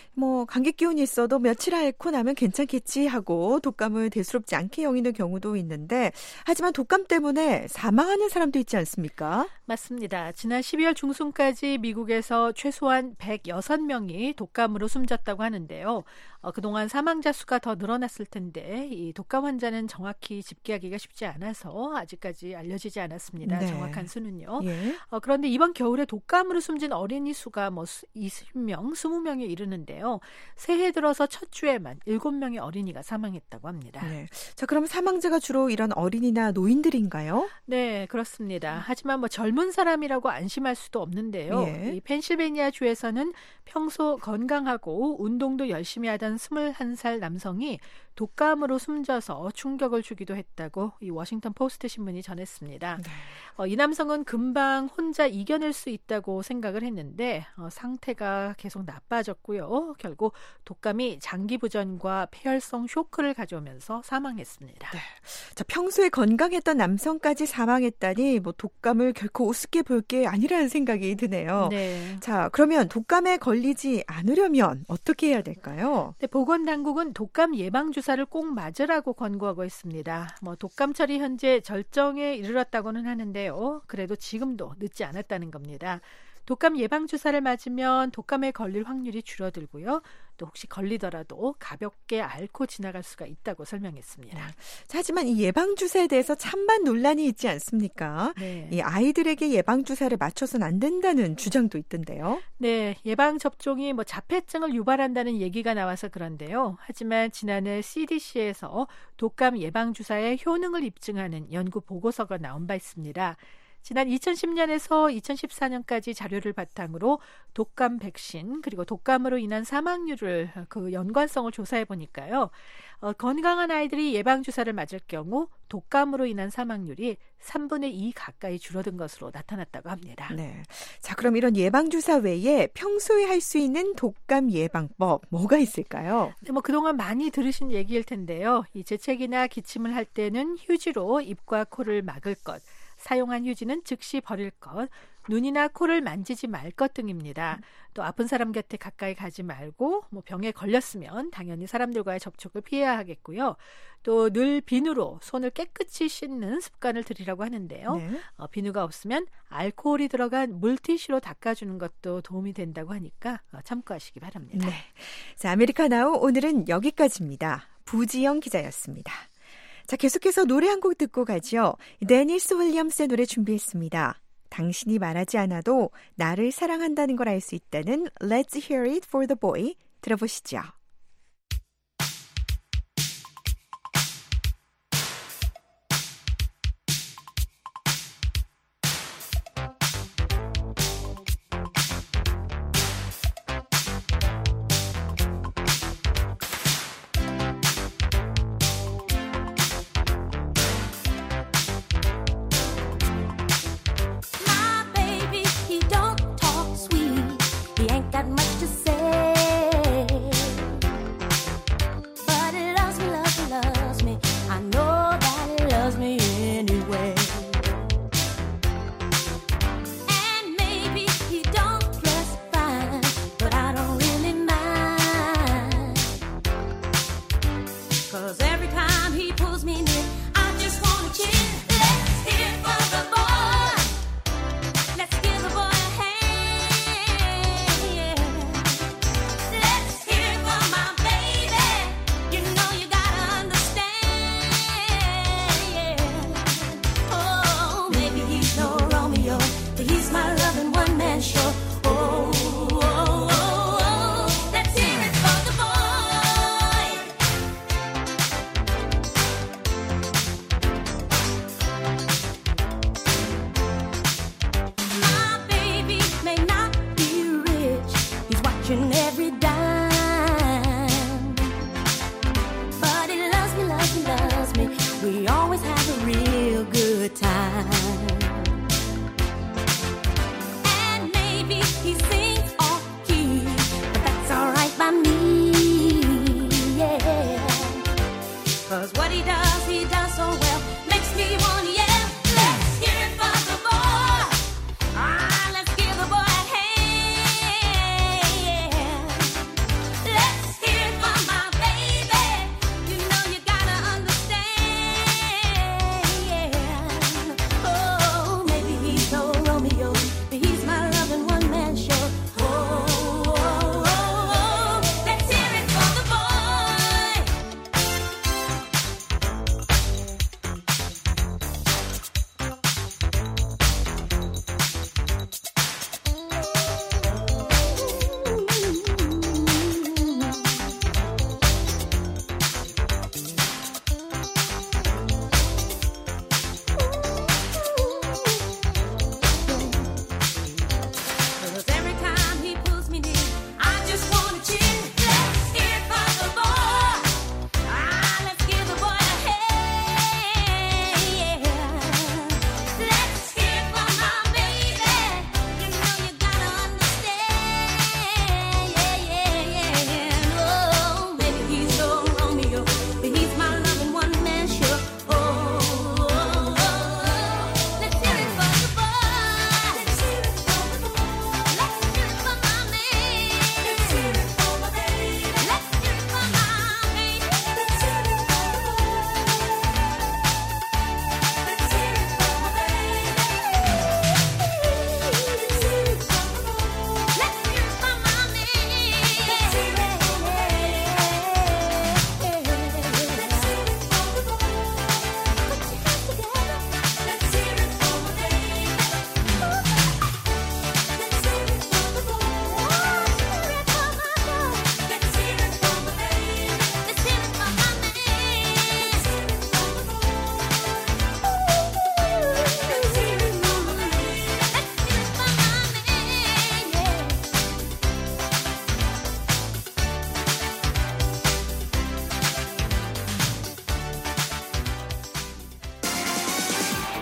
Speaker 6: 뭐 감기 기운이 있어도 며칠 앓고 나면 괜찮겠지 하고 독감을 대수롭지 않게 여기는 경우도 있는데 하지만 독감 때문에 사망하는 사람도 있지 않습니까?
Speaker 8: 맞습니다. 지난 십이월 중순까지 미국에서 최소한 백육 명이 독감으로 숨졌다고 하는데요. 어, 그동안 사망자 수가 더 늘어났을 텐데 이 독감 환자는 정확히 집계하기가 쉽지 않아서 아직까지 알려지지 않았습니다.
Speaker 6: 네.
Speaker 8: 정확한 수는요.
Speaker 6: 예.
Speaker 8: 어, 그런데 이번 겨울에 독감으로 숨진 어린이 수가 뭐 이십 명, 이십 명에 이르는데요. 새해 들어서 첫 주에만 일곱 명의 어린이가 사망했다고 합니다.
Speaker 6: 네. 자, 그럼 사망자가 주로 이런 어린이나 노인들인가요?
Speaker 8: 네, 그렇습니다. 하지만 뭐 젊은 사람이라고 안심할 수도 없는데요.
Speaker 6: 예.
Speaker 8: 이 펜실베니아 주에서는 평소 건강하고 운동도 열심히 하던 스물한 살 남성이 독감으로 숨져서 충격을 주기도 했다고 이 워싱턴 포스트 신문이 전했습니다.
Speaker 6: 네.
Speaker 8: 어, 이 남성은 금방 혼자 이겨낼 수 있다고 생각을 했는데 어, 상태가 계속 나빠졌고요. 결국 독감이 장기 부전과 폐혈성 쇼크를 가져오면서 사망했습니다.
Speaker 6: 네. 자, 평소에 건강했던 남성까지 사망했다니 뭐 독감을 결코 우습게 볼 게 아니라는 생각이 드네요.
Speaker 8: 네.
Speaker 6: 자, 그러면 독감에 걸리지 않으려면 어떻게 해야 될까요?
Speaker 8: 네, 보건당국은 독감 예방주사를 꼭 맞으라고 권고하고 있습니다. 뭐 독감철이 현재 절정에 이르렀다고는 하는데요. 그래도 지금도 늦지 않았다는 겁니다. 독감 예방주사를 맞으면 독감에 걸릴 확률이 줄어들고요. 또 혹시 걸리더라도 가볍게 앓고 지나갈 수가 있다고 설명했습니다.
Speaker 6: 자, 하지만 이 예방주사에 대해서 찬반 논란이 있지 않습니까?
Speaker 8: 네.
Speaker 6: 이 아이들에게 예방주사를 맞춰서는 안 된다는 주장도 있던데요.
Speaker 8: 네, 예방접종이 뭐 자폐증을 유발한다는 얘기가 나와서 그런데요. 하지만 지난해 씨디씨에서 독감 예방주사의 효능을 입증하는 연구 보고서가 나온 바 있습니다. 지난 이천십 년에서 이천십사 년까지 자료를 바탕으로 독감 백신 그리고 독감으로 인한 사망률을 그 연관성을 조사해 보니까요. 어, 건강한 아이들이 예방주사를 맞을 경우 독감으로 인한 사망률이 삼분의 이 가까이 줄어든 것으로 나타났다고 합니다.
Speaker 6: 네. 자, 그럼 이런 예방주사 외에 평소에 할 수 있는 독감 예방법 뭐가 있을까요?
Speaker 8: 네, 뭐 그동안 많이 들으신 얘기일 텐데요. 이 재채기나 기침을 할 때는 휴지로 입과 코를 막을 것. 사용한 휴지는 즉시 버릴 것, 눈이나 코를 만지지 말 것 등입니다. 또 아픈 사람 곁에 가까이 가지 말고 뭐 병에 걸렸으면 당연히 사람들과의 접촉을 피해야 하겠고요. 또 늘 비누로 손을 깨끗이 씻는 습관을 들이라고 하는데요.
Speaker 6: 네.
Speaker 8: 어, 비누가 없으면 알코올이 들어간 물티슈로 닦아주는 것도 도움이 된다고 하니까 어, 참고하시기 바랍니다.
Speaker 6: 네. 자, 아메리카나우 오늘은 여기까지입니다. 부지영 기자였습니다. 자, 계속해서 노래 한 곡 듣고 가죠. 데니스 윌리엄스의 노래 준비했습니다. 당신이 말하지 않아도 나를 사랑한다는 걸 알 수 있다는 Let's Hear It for the Boy 들어보시죠.
Speaker 11: He ain't got much to say.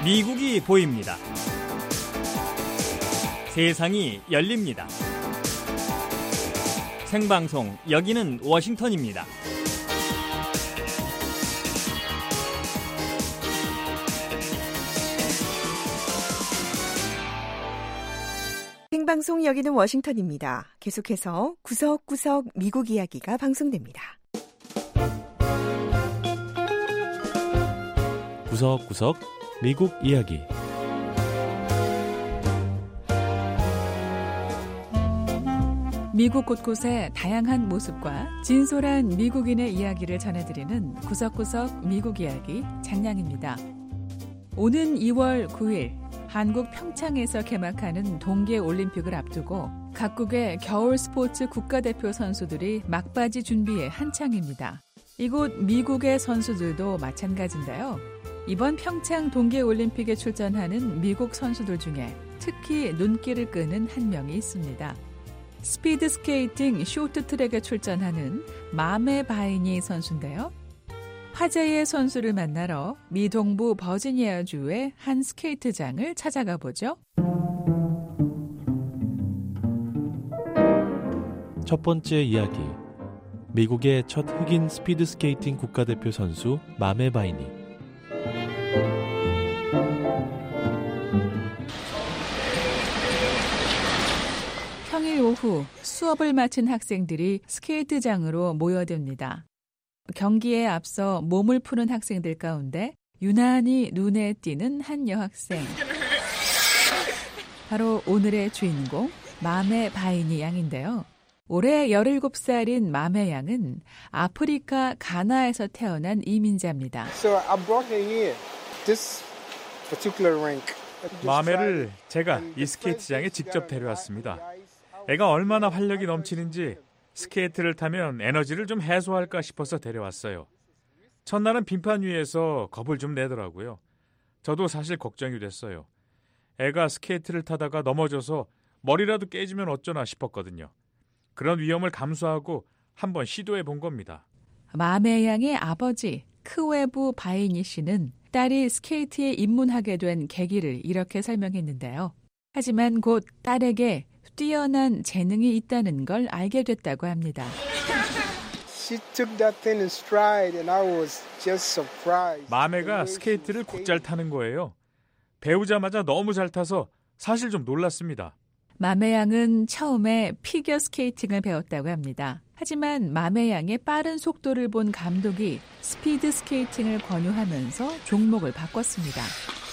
Speaker 5: 미국이 보입니다. 세상이 열립니다. 생방송 여기는 워싱턴입니다.
Speaker 6: 생방송 여기는 워싱턴입니다. 계속해서 구석구석 미국 이야기가 방송됩니다.
Speaker 11: 구석구석 미국 이야기.
Speaker 12: 미국 곳곳의 다양한 모습과 진솔한 미국인의 이야기를 전해드리는 구석구석 미국 이야기 장량입니다. 오는 이월 구일 한국 평창에서 개막하는 동계올림픽을 앞두고 각국의 겨울 스포츠 국가대표 선수들이 막바지 준비에 한창입니다. 이곳 미국의 선수들도 마찬가지인데요. 이번 평창 동계올림픽에 출전하는 미국 선수들 중에 특히 눈길을 끄는 한 명이 있습니다. 스피드 스케이팅 쇼트트랙에 출전하는 마메 바이니 선수인데요. 화제의 선수를 만나러 미 동부 버지니아주의 한 스케이트장을 찾아가 보죠.
Speaker 11: 첫 번째 이야기. 미국의 첫 흑인 스피드 스케이팅 국가대표 선수 마메 바이니.
Speaker 12: 평일 오후 수업을 마친 학생들이 스케이트장으로 모여듭니다. 경기에 앞서 몸을 푸는 학생들 가운데 유난히 눈에 띄는 한 여학생. 바로 오늘의 주인공 마메 바이니 양인데요. 올해 열일곱 살인 마메 양은 아프리카 가나에서 태어난 이민자입니다.
Speaker 13: So I brought her here. This particular rink.
Speaker 14: 마메를 제가 이 스케이트장에 직접 데려왔습니다. 애가 얼마나 활력이 넘치는지 스케이트를 타면 에너지를 좀 해소할까 싶어서 데려왔어요. 첫날은 빙판 위에서 겁을 좀 내더라고요. 저도 사실 걱정이 됐어요. 애가 스케이트를 타다가 넘어져서 머리라도 깨지면 어쩌나 싶었거든요. 그런 위험을 감수하고 한번 시도해 본 겁니다.
Speaker 12: 마메 양의 아버지 크웨부 바이니 씨는 딸이 스케이트에 입문하게 된 계기를 이렇게 설명했는데요. 하지만 곧 딸에게 뛰어난 재능이 있다는 걸 알게 됐다고 합니다.
Speaker 14: 마메가 스케이트를 곧잘 타는 거예요. 배우자마자 너무 잘 타서 사실 좀 놀랐습니다.
Speaker 12: 마메 양은 처음에 피겨 스케이팅을 배웠다고 합니다. 하지만 마메 양의 빠른 속도를 본 감독이 스피드 스케이팅을 권유하면서 종목을 바꿨습니다.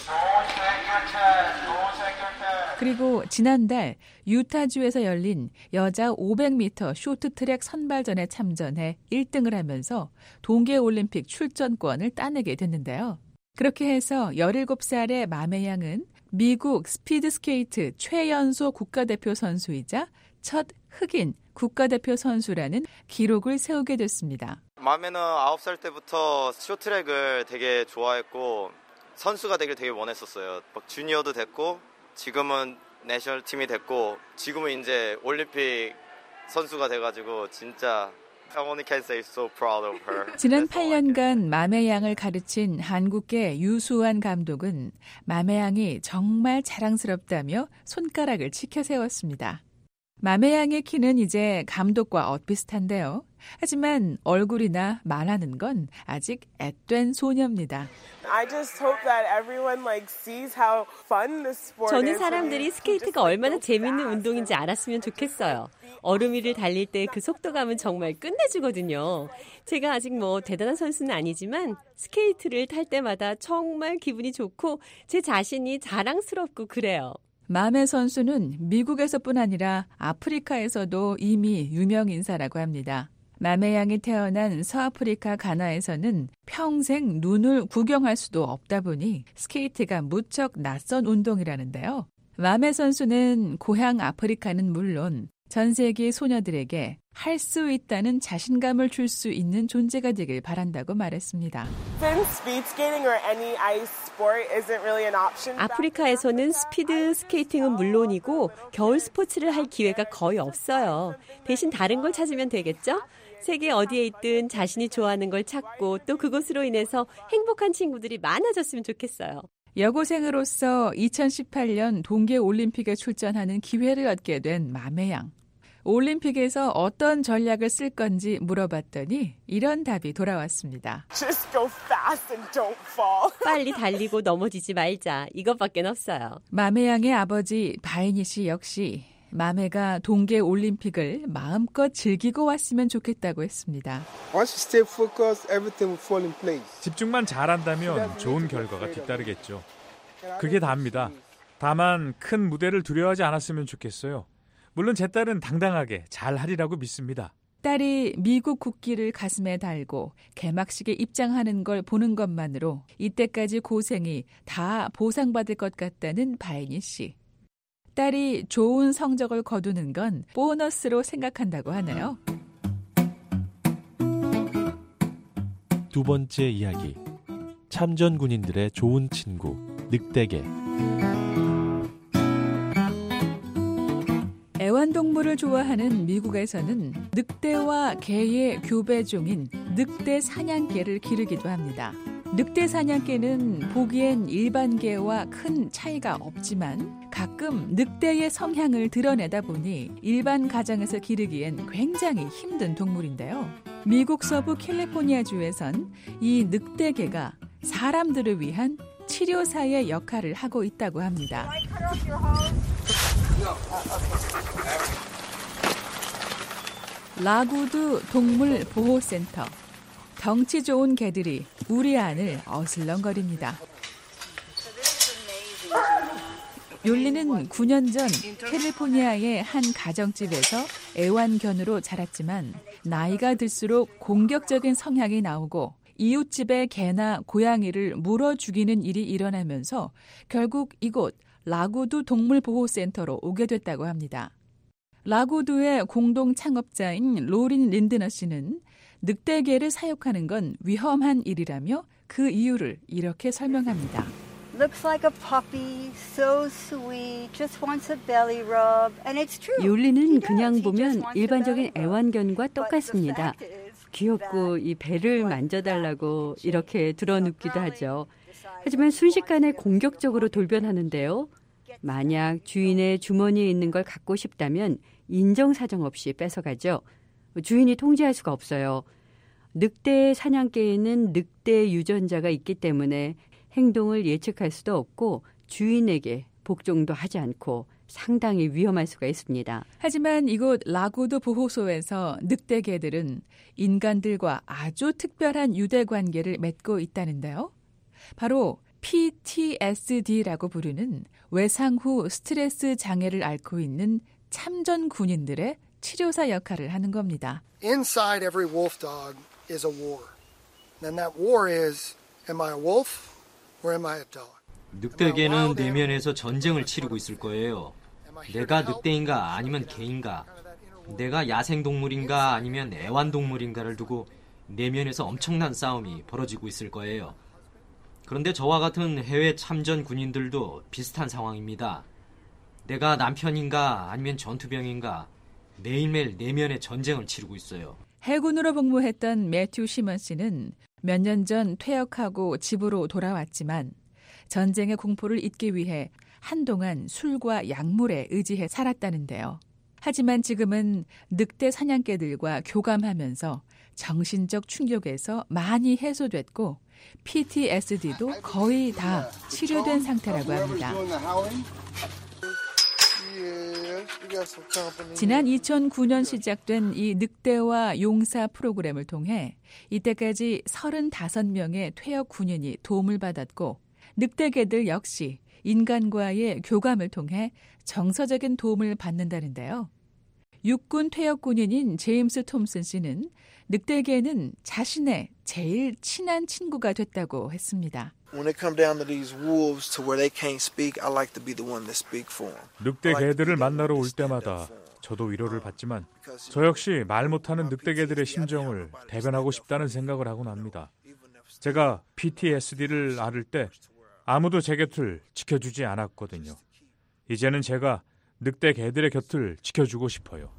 Speaker 12: 그리고 지난달 유타주에서 열린 여자 오백 미터 쇼트트랙 선발전에 참전해 일 등을 하면서 동계올림픽 출전권을 따내게 됐는데요. 그렇게 해서 열일곱 살의 마메 양은 미국 스피드스케이트 최연소 국가대표 선수이자 첫 흑인 국가대표 선수라는 기록을 세우게 됐습니다.
Speaker 15: 마메는 아홉 살 때부터 쇼트트랙을 되게 좋아했고 선수가 되길 되게 원했었어요. 막 주니어도 됐고 지금은 내셔널 팀이 됐고 지금은 이제 올림픽 선수가 돼가지고 진짜 I only can say so proud of her.
Speaker 12: 지난 팔 년간 마메 양을 가르친 한국계 유수환 감독은 마메 양이 정말 자랑스럽다며 손가락을 치켜 세웠습니다. 마메 양의 키는 이제 감독과 엇비슷한데요. 하지만 얼굴이나 말하는 건 아직 앳된 소녀입니다.
Speaker 16: 저는 사람들이 스케이트가 얼마나 재밌는 운동인지 알았으면 좋겠어요. 얼음 위를 달릴 때 그 속도감은 정말 끝내주거든요. 제가 아직 뭐 대단한 선수는 아니지만 스케이트를 탈 때마다 정말 기분이 좋고 제 자신이 자랑스럽고 그래요.
Speaker 12: 마메 선수는 미국에서뿐 아니라 아프리카에서도 이미 유명 인사라고 합니다. 마메 양이 태어난 서아프리카 가나에서는 평생 눈을 구경할 수도 없다 보니 스케이트가 무척 낯선 운동이라는데요. 마메 선수는 고향 아프리카는 물론 전 세계 소녀들에게 할 수 있다는 자신감을 줄 수 있는 존재가 되길 바란다고 말했습니다.
Speaker 16: 아프리카에서는 스피드 스케이팅은 물론이고 겨울 스포츠를 할 기회가 거의 없어요. 대신 다른 걸 찾으면 되겠죠? 세계 어디에 있든 자신이 좋아하는 걸 찾고 또 그것으로 인해서 행복한 친구들이 많아졌으면 좋겠어요.
Speaker 12: 여고생으로서 이천십팔 년 동계올림픽에 출전하는 기회를 얻게 된 마매양. 올림픽에서 어떤 전략을 쓸 건지 물어봤더니 이런 답이 돌아왔습니다.
Speaker 16: Just go fast and don't fall. 빨리 달리고 넘어지지 말자. 이것밖에 없어요.
Speaker 12: 마매양의 아버지 바이니 씨 역시 마매가 동계올림픽을 마음껏 즐기고 왔으면 좋겠다고 했습니다.
Speaker 13: Once you stay focused, everything will fall in place.
Speaker 14: 집중만 잘한다면 좋은 결과가 뒤따르겠죠. 그게 답니다. 다만 큰 무대를 두려워하지 않았으면 좋겠어요. 물론 제 딸은 당당하게 잘하리라고 믿습니다.
Speaker 12: 딸이 미국 국기를 가슴에 달고 개막식에 입장하는 걸 보는 것만으로 이때까지 고생이 다 보상받을 것 같다는 바이니 씨. 딸이 좋은 성적을 거두는 건 보너스로 생각한다고 하네요.
Speaker 11: 두 번째 이야기. 참전 군인들의 좋은 친구, 늑대개.
Speaker 12: 애완동물을 좋아하는 미국에서는 늑대와 개의 교배종인 늑대 사냥개를 기르기도 합니다. 늑대 사냥개는 보기엔 일반 개와 큰 차이가 없지만 가끔 늑대의 성향을 드러내다 보니 일반 가정에서 기르기엔 굉장히 힘든 동물인데요. 미국 서부 캘리포니아주에선 이 늑대개가 사람들을 위한 치료사의 역할을 하고 있다고 합니다. 라구드 동물보호센터. 덩치 좋은 개들이 우리 안을 어슬렁거립니다. 욜리는 구 년 전 캘리포니아의 한 가정집에서 애완견으로 자랐지만 나이가 들수록 공격적인 성향이 나오고 이웃집의 개나 고양이를 물어 죽이는 일이 일어나면서 결국 이곳 라구드 동물보호센터로 오게 됐다고 합니다. 라구드의 공동 창업자인 로린 린드너 씨는 늑대개를 사육하는 건 위험한 일이라며 그 이유를 이렇게 설명합니다.
Speaker 17: Looks like a puppy, so sweet, just wants a belly rub, and it's true.
Speaker 7: 욜리는 그냥 보면 일반적인 애완견과 똑같습니다. 귀엽고 이 배를 만져달라고 이렇게 드러눕기도 하죠. 하지만 순식간에 공격적으로 돌변하는데요. 만약 주인의 주머니에 있는 걸 갖고 싶다면 인정사정 없이 뺏어가죠. 주인이 통제할 수가 없어요. 늑대 사냥개에는 늑대 유전자가 있기 때문에 행동을 예측할 수도 없고 주인에게 복종도 하지 않고 상당히 위험할 수가 있습니다.
Speaker 12: 하지만 이곳 라구드 보호소에서 늑대개들은 인간들과 아주 특별한 유대관계를 맺고 있다는데요. 바로 피티에스디라고 부르는 외상 후 스트레스 장애를 앓고 있는 참전 군인들의 치료사 역할을 하는 겁니다.
Speaker 18: Inside every wolf dog is a war. And that war is, am I a wolf or am I a dog?
Speaker 19: 늑대개는 내면에서 전쟁을 치르고 있을 거예요. 내가 늑대인가 아니면 개인가, 내가 야생동물인가 아니면 애완동물인가를 두고 내면에서 엄청난 싸움이 벌어지고 있을 거예요. 그런데 저와 같은 해외 참전 군인들도 비슷한 상황입니다. 내가 남편인가 아니면 전투병인가 매일매일 내면의 전쟁을 치르고 있어요.
Speaker 12: 해군으로 복무했던 매튜 시먼 씨는 몇 년 전 퇴역하고 집으로 돌아왔지만 전쟁의 공포를 잊기 위해 한동안 술과 약물에 의지해 살았다는데요. 하지만 지금은 늑대 사냥개들과 교감하면서 정신적 충격에서 많이 해소됐고 피티에스디도 거의 다 치료된 상태라고 합니다. 지난 이천구 년 시작된 이 늑대와 용사 프로그램을 통해 이때까지 서른다섯 명의 퇴역 군인이 도움을 받았고 늑대개들 역시 인간과의 교감을 통해 정서적인 도움을 받는다는데요. 육군 퇴역 군인인 제임스 톰슨 씨는 늑대개는 자신의 제일 친한 친구가 됐다고 했습니다.
Speaker 14: 늑대 개들을 만나러 올 때마다 저도 위로를 받지만 저 역시 말 못하는 늑대 개들의 심정을 대변하고 싶다는 생각을 하곤 합니다. 제가 피티에스디를 앓을 때 아무도 제 곁을 지켜주지 않았거든요. 이제는 제가 늑대 개들의 곁을 지켜주고 싶어요.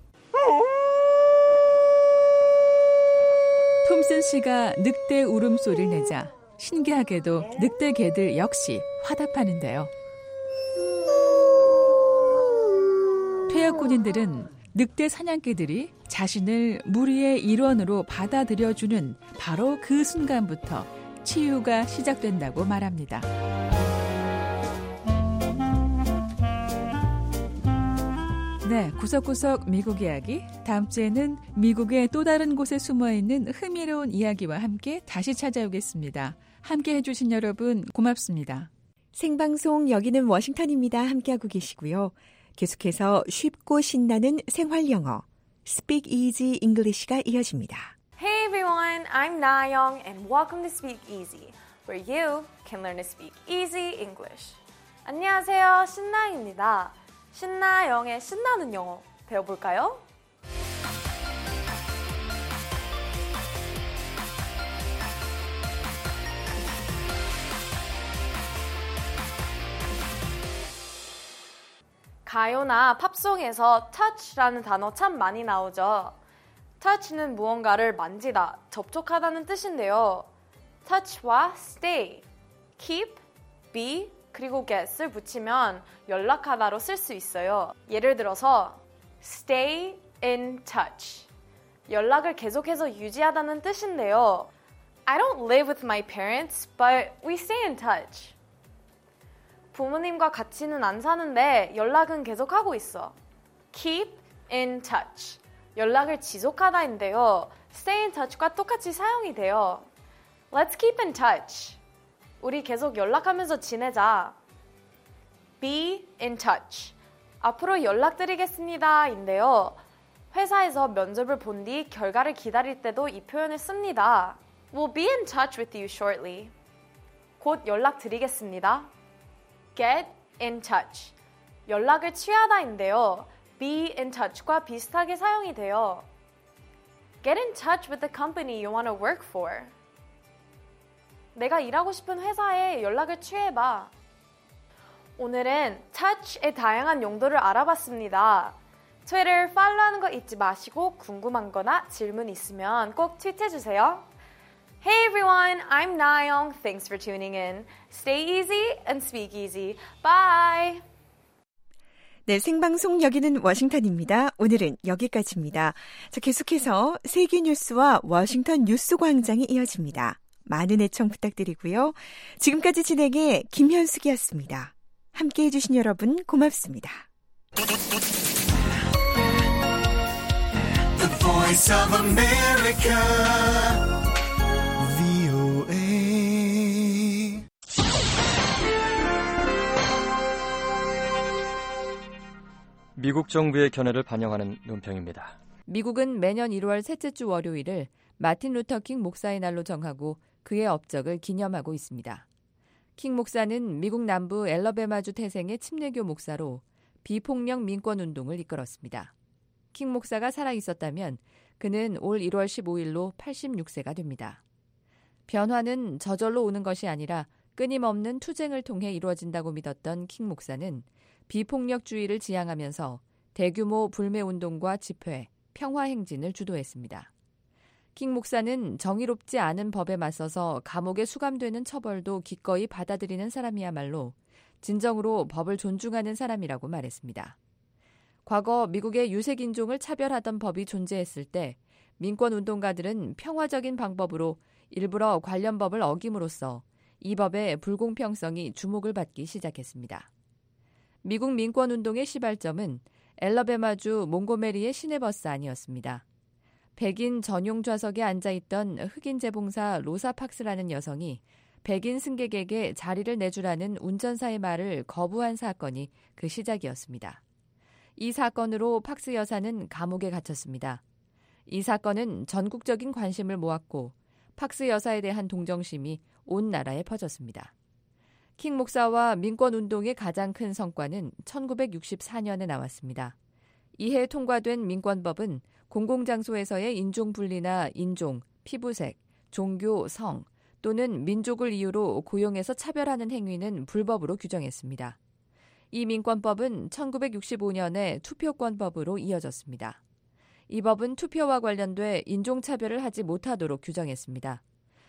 Speaker 12: 톰슨 씨가 늑대 울음소리를 내자 신기하게도 늑대 개들 역시 화답하는데요. 퇴역군인들은 늑대 사냥개들이 자신을 무리의 일원으로 받아들여주는 바로 그 순간부터 치유가 시작된다고 말합니다. 네, 구석구석 미국 이야기. 다음 주에는 미국의 또 다른 곳에 숨어있는 흥미로운 이야기와 함께 다시 찾아오겠습니다. 함께 해주신 여러분 고맙습니다.
Speaker 6: 생방송 여기는 워싱턴입니다. 함께하고 계시고요. 계속해서 쉽고 신나는 생활 영어 Speak Easy English가 이어집니다.
Speaker 20: Hey everyone, I'm Na-young and welcome to Speak Easy, where you can learn to speak easy English. 안녕하세요, 신나영입니다. 신나영의 신나는 영어 배워볼까요? 가요나 팝송에서 touch라는 단어 참 많이 나오죠. touch는 무언가를 만지다, 접촉하다는 뜻인데요. touch와 stay, keep, be, 그리고 get을 붙이면 연락하다로 쓸 수 있어요. 예를 들어서 stay in touch, 연락을 계속해서 유지하다는 뜻인데요. I don't live with my parents, but we stay in touch. 부모님과 같이는 안 사는데 연락은 계속하고 있어. keep in touch, 연락을 지속하다인데요. stay in touch과 똑같이 사용이 돼요. Let's keep in touch. 우리 계속 연락하면서 지내자. be in touch, 앞으로 연락드리겠습니다 인데요. 회사에서 면접을 본 뒤 결과를 기다릴 때도 이 표현을 씁니다. We'll be in touch with you shortly. 곧 연락드리겠습니다. get in touch, 연락을 취하다인데요. be in touch과 비슷하게 사용이 돼요. Get in touch with the company you want to work for. 내가 일하고 싶은 회사에 연락을 취해봐. 오늘은 touch의 다양한 용도를 알아봤습니다. 트위터 팔로우하는 거 잊지 마시고 궁금한 거나 질문 있으면 꼭 트윗해주세요. Hey everyone, I'm Na-young. Thanks for tuning in. Stay easy and speak easy. Bye!
Speaker 6: 네, 생방송 여기는 워싱턴입니다. 오늘은 여기까지입니다. 자, 계속해서 세계 뉴스와 워싱턴 뉴스 광장이 이어집니다. 많은 애청 부탁드리고요. 지금까지 진행의 김현숙이었습니다. 함께해 주신 여러분 고맙습니다.
Speaker 2: The Voice of America, 브이오에이.
Speaker 21: 미국 정부의 견해를 반영하는 논평입니다.
Speaker 22: 미국은 매년 일월 셋째 주 월요일을 마틴 루터킹 목사의 날로 정하고 그의 업적을 기념하고 있습니다. 킹 목사는 미국 남부 앨러베마주 태생의 침례교 목사로 비폭력 민권운동을 이끌었습니다. 킹 목사가 살아있었다면 그는 올 일월 십오일로 팔십육 세가 됩니다. 변화는 저절로 오는 것이 아니라 끊임없는 투쟁을 통해 이루어진다고 믿었던 킹 목사는 비폭력주의를 지향하면서 대규모 불매운동과 집회, 평화행진을 주도했습니다. 킹 목사는 정의롭지 않은 법에 맞서서 감옥에 수감되는 처벌도 기꺼이 받아들이는 사람이야말로 진정으로 법을 존중하는 사람이라고 말했습니다. 과거 미국의 유색인종을 차별하던 법이 존재했을 때 민권운동가들은 평화적인 방법으로 일부러 관련 법을 어김으로써 이 법의 불공평성이 주목을 받기 시작했습니다. 미국 민권운동의 시발점은 앨러베마주 몽고메리의 시내버스 안이었습니다. 백인 전용 좌석에 앉아있던 흑인 재봉사 로사 팍스라는 여성이 백인 승객에게 자리를 내주라는 운전사의 말을 거부한 사건이 그 시작이었습니다. 이 사건으로 팍스 여사는 감옥에 갇혔습니다. 이 사건은 전국적인 관심을 모았고 팍스 여사에 대한 동정심이 온 나라에 퍼졌습니다. 킹 목사와 민권운동의 가장 큰 성과는 천구백육십사년에 나왔습니다. 이해 통과된 민권법은 공공장소에서의 인종분리나 인종, 피부색, 종교, 성 또는 민족을 이유로 고용해서 차별하는 행위는 불법으로 규정했습니다. 이 민권법은 천구백육십오년에 투표권법으로 이어졌습니다. 이 법은 투표와 관련돼 인종차별을 하지 못하도록 규정했습니다.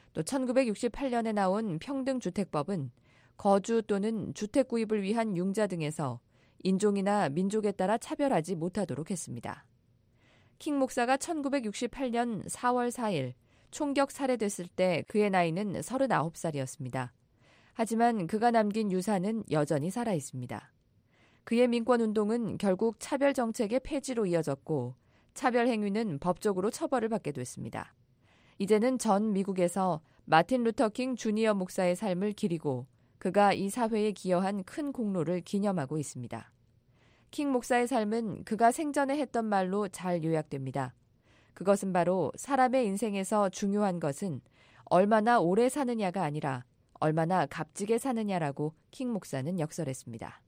Speaker 22: 또 천구백육십팔 년에 나온 평등주택법은 거주 또는 주택 구입을 위한 융자 등에서 인종이나 민족에 따라 차별하지 못하도록 했습니다. 킹 목사가 천구백육십팔 년 사월 사일 총격 살해됐을 때 그의 나이는 서른아홉 살이었습니다. 하지만 그가 남긴 유산은 여전히 살아있습니다. 그의 민권운동은 결국 차별 정책의 폐지로 이어졌고 차별 행위는 법적으로 처벌을 받게 됐습니다. 이제는 전 미국에서 마틴 루터킹 주니어 목사의 삶을 기리고 그가 이 사회에 기여한 큰 공로를 기념하고 있습니다. 킹 목사의 삶은 그가 생전에 했던 말로 잘 요약됩니다. 그것은 바로 사람의 인생에서 중요한 것은 얼마나 오래 사느냐가 아니라 얼마나 값지게 사느냐라고 킹 목사는 역설했습니다.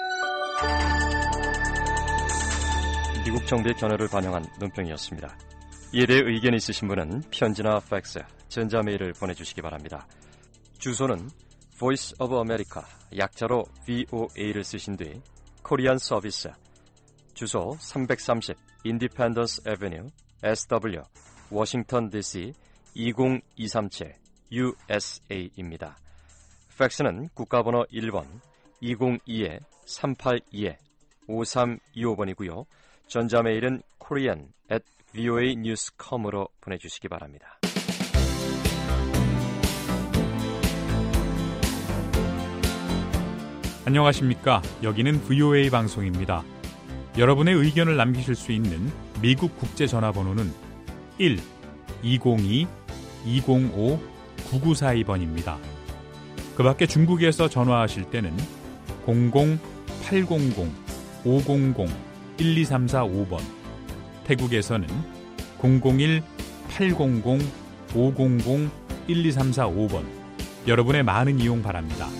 Speaker 21: 미국 정부의 견해를 반영한 논평이었습니다. 이에 대해 의견이 있으신 분은 편지나 팩스, 전자메일을 보내주시기 바랍니다. 주소는 Voice of America, 약자로 브이오에이를 쓰신 뒤 코리안 서비스, 주소 삼백삼십 Independence Avenue, 에스더블유, 워싱턴 디씨 이공이삼칠 유에스에이입니다. 팩스는 국가번호 일 번 이공이 삼팔이 오삼이오 번이고요. 전자메일은 korean at voa news dot com으로 보내주시기 바랍니다.
Speaker 14: 안녕하십니까. 여기는 브이오에이 방송입니다. 여러분의 의견을 남기실 수 있는 미국 국제전화번호는 일 이공이 이공오 구구사이 번입니다. 그 밖에 중국에서 전화하실 때는 공공 팔공공 오공공 일이삼사오 번, 태국에서는 공공일 팔공공 오공공 일이삼사오 번, 여러분의 많은 이용 바랍니다.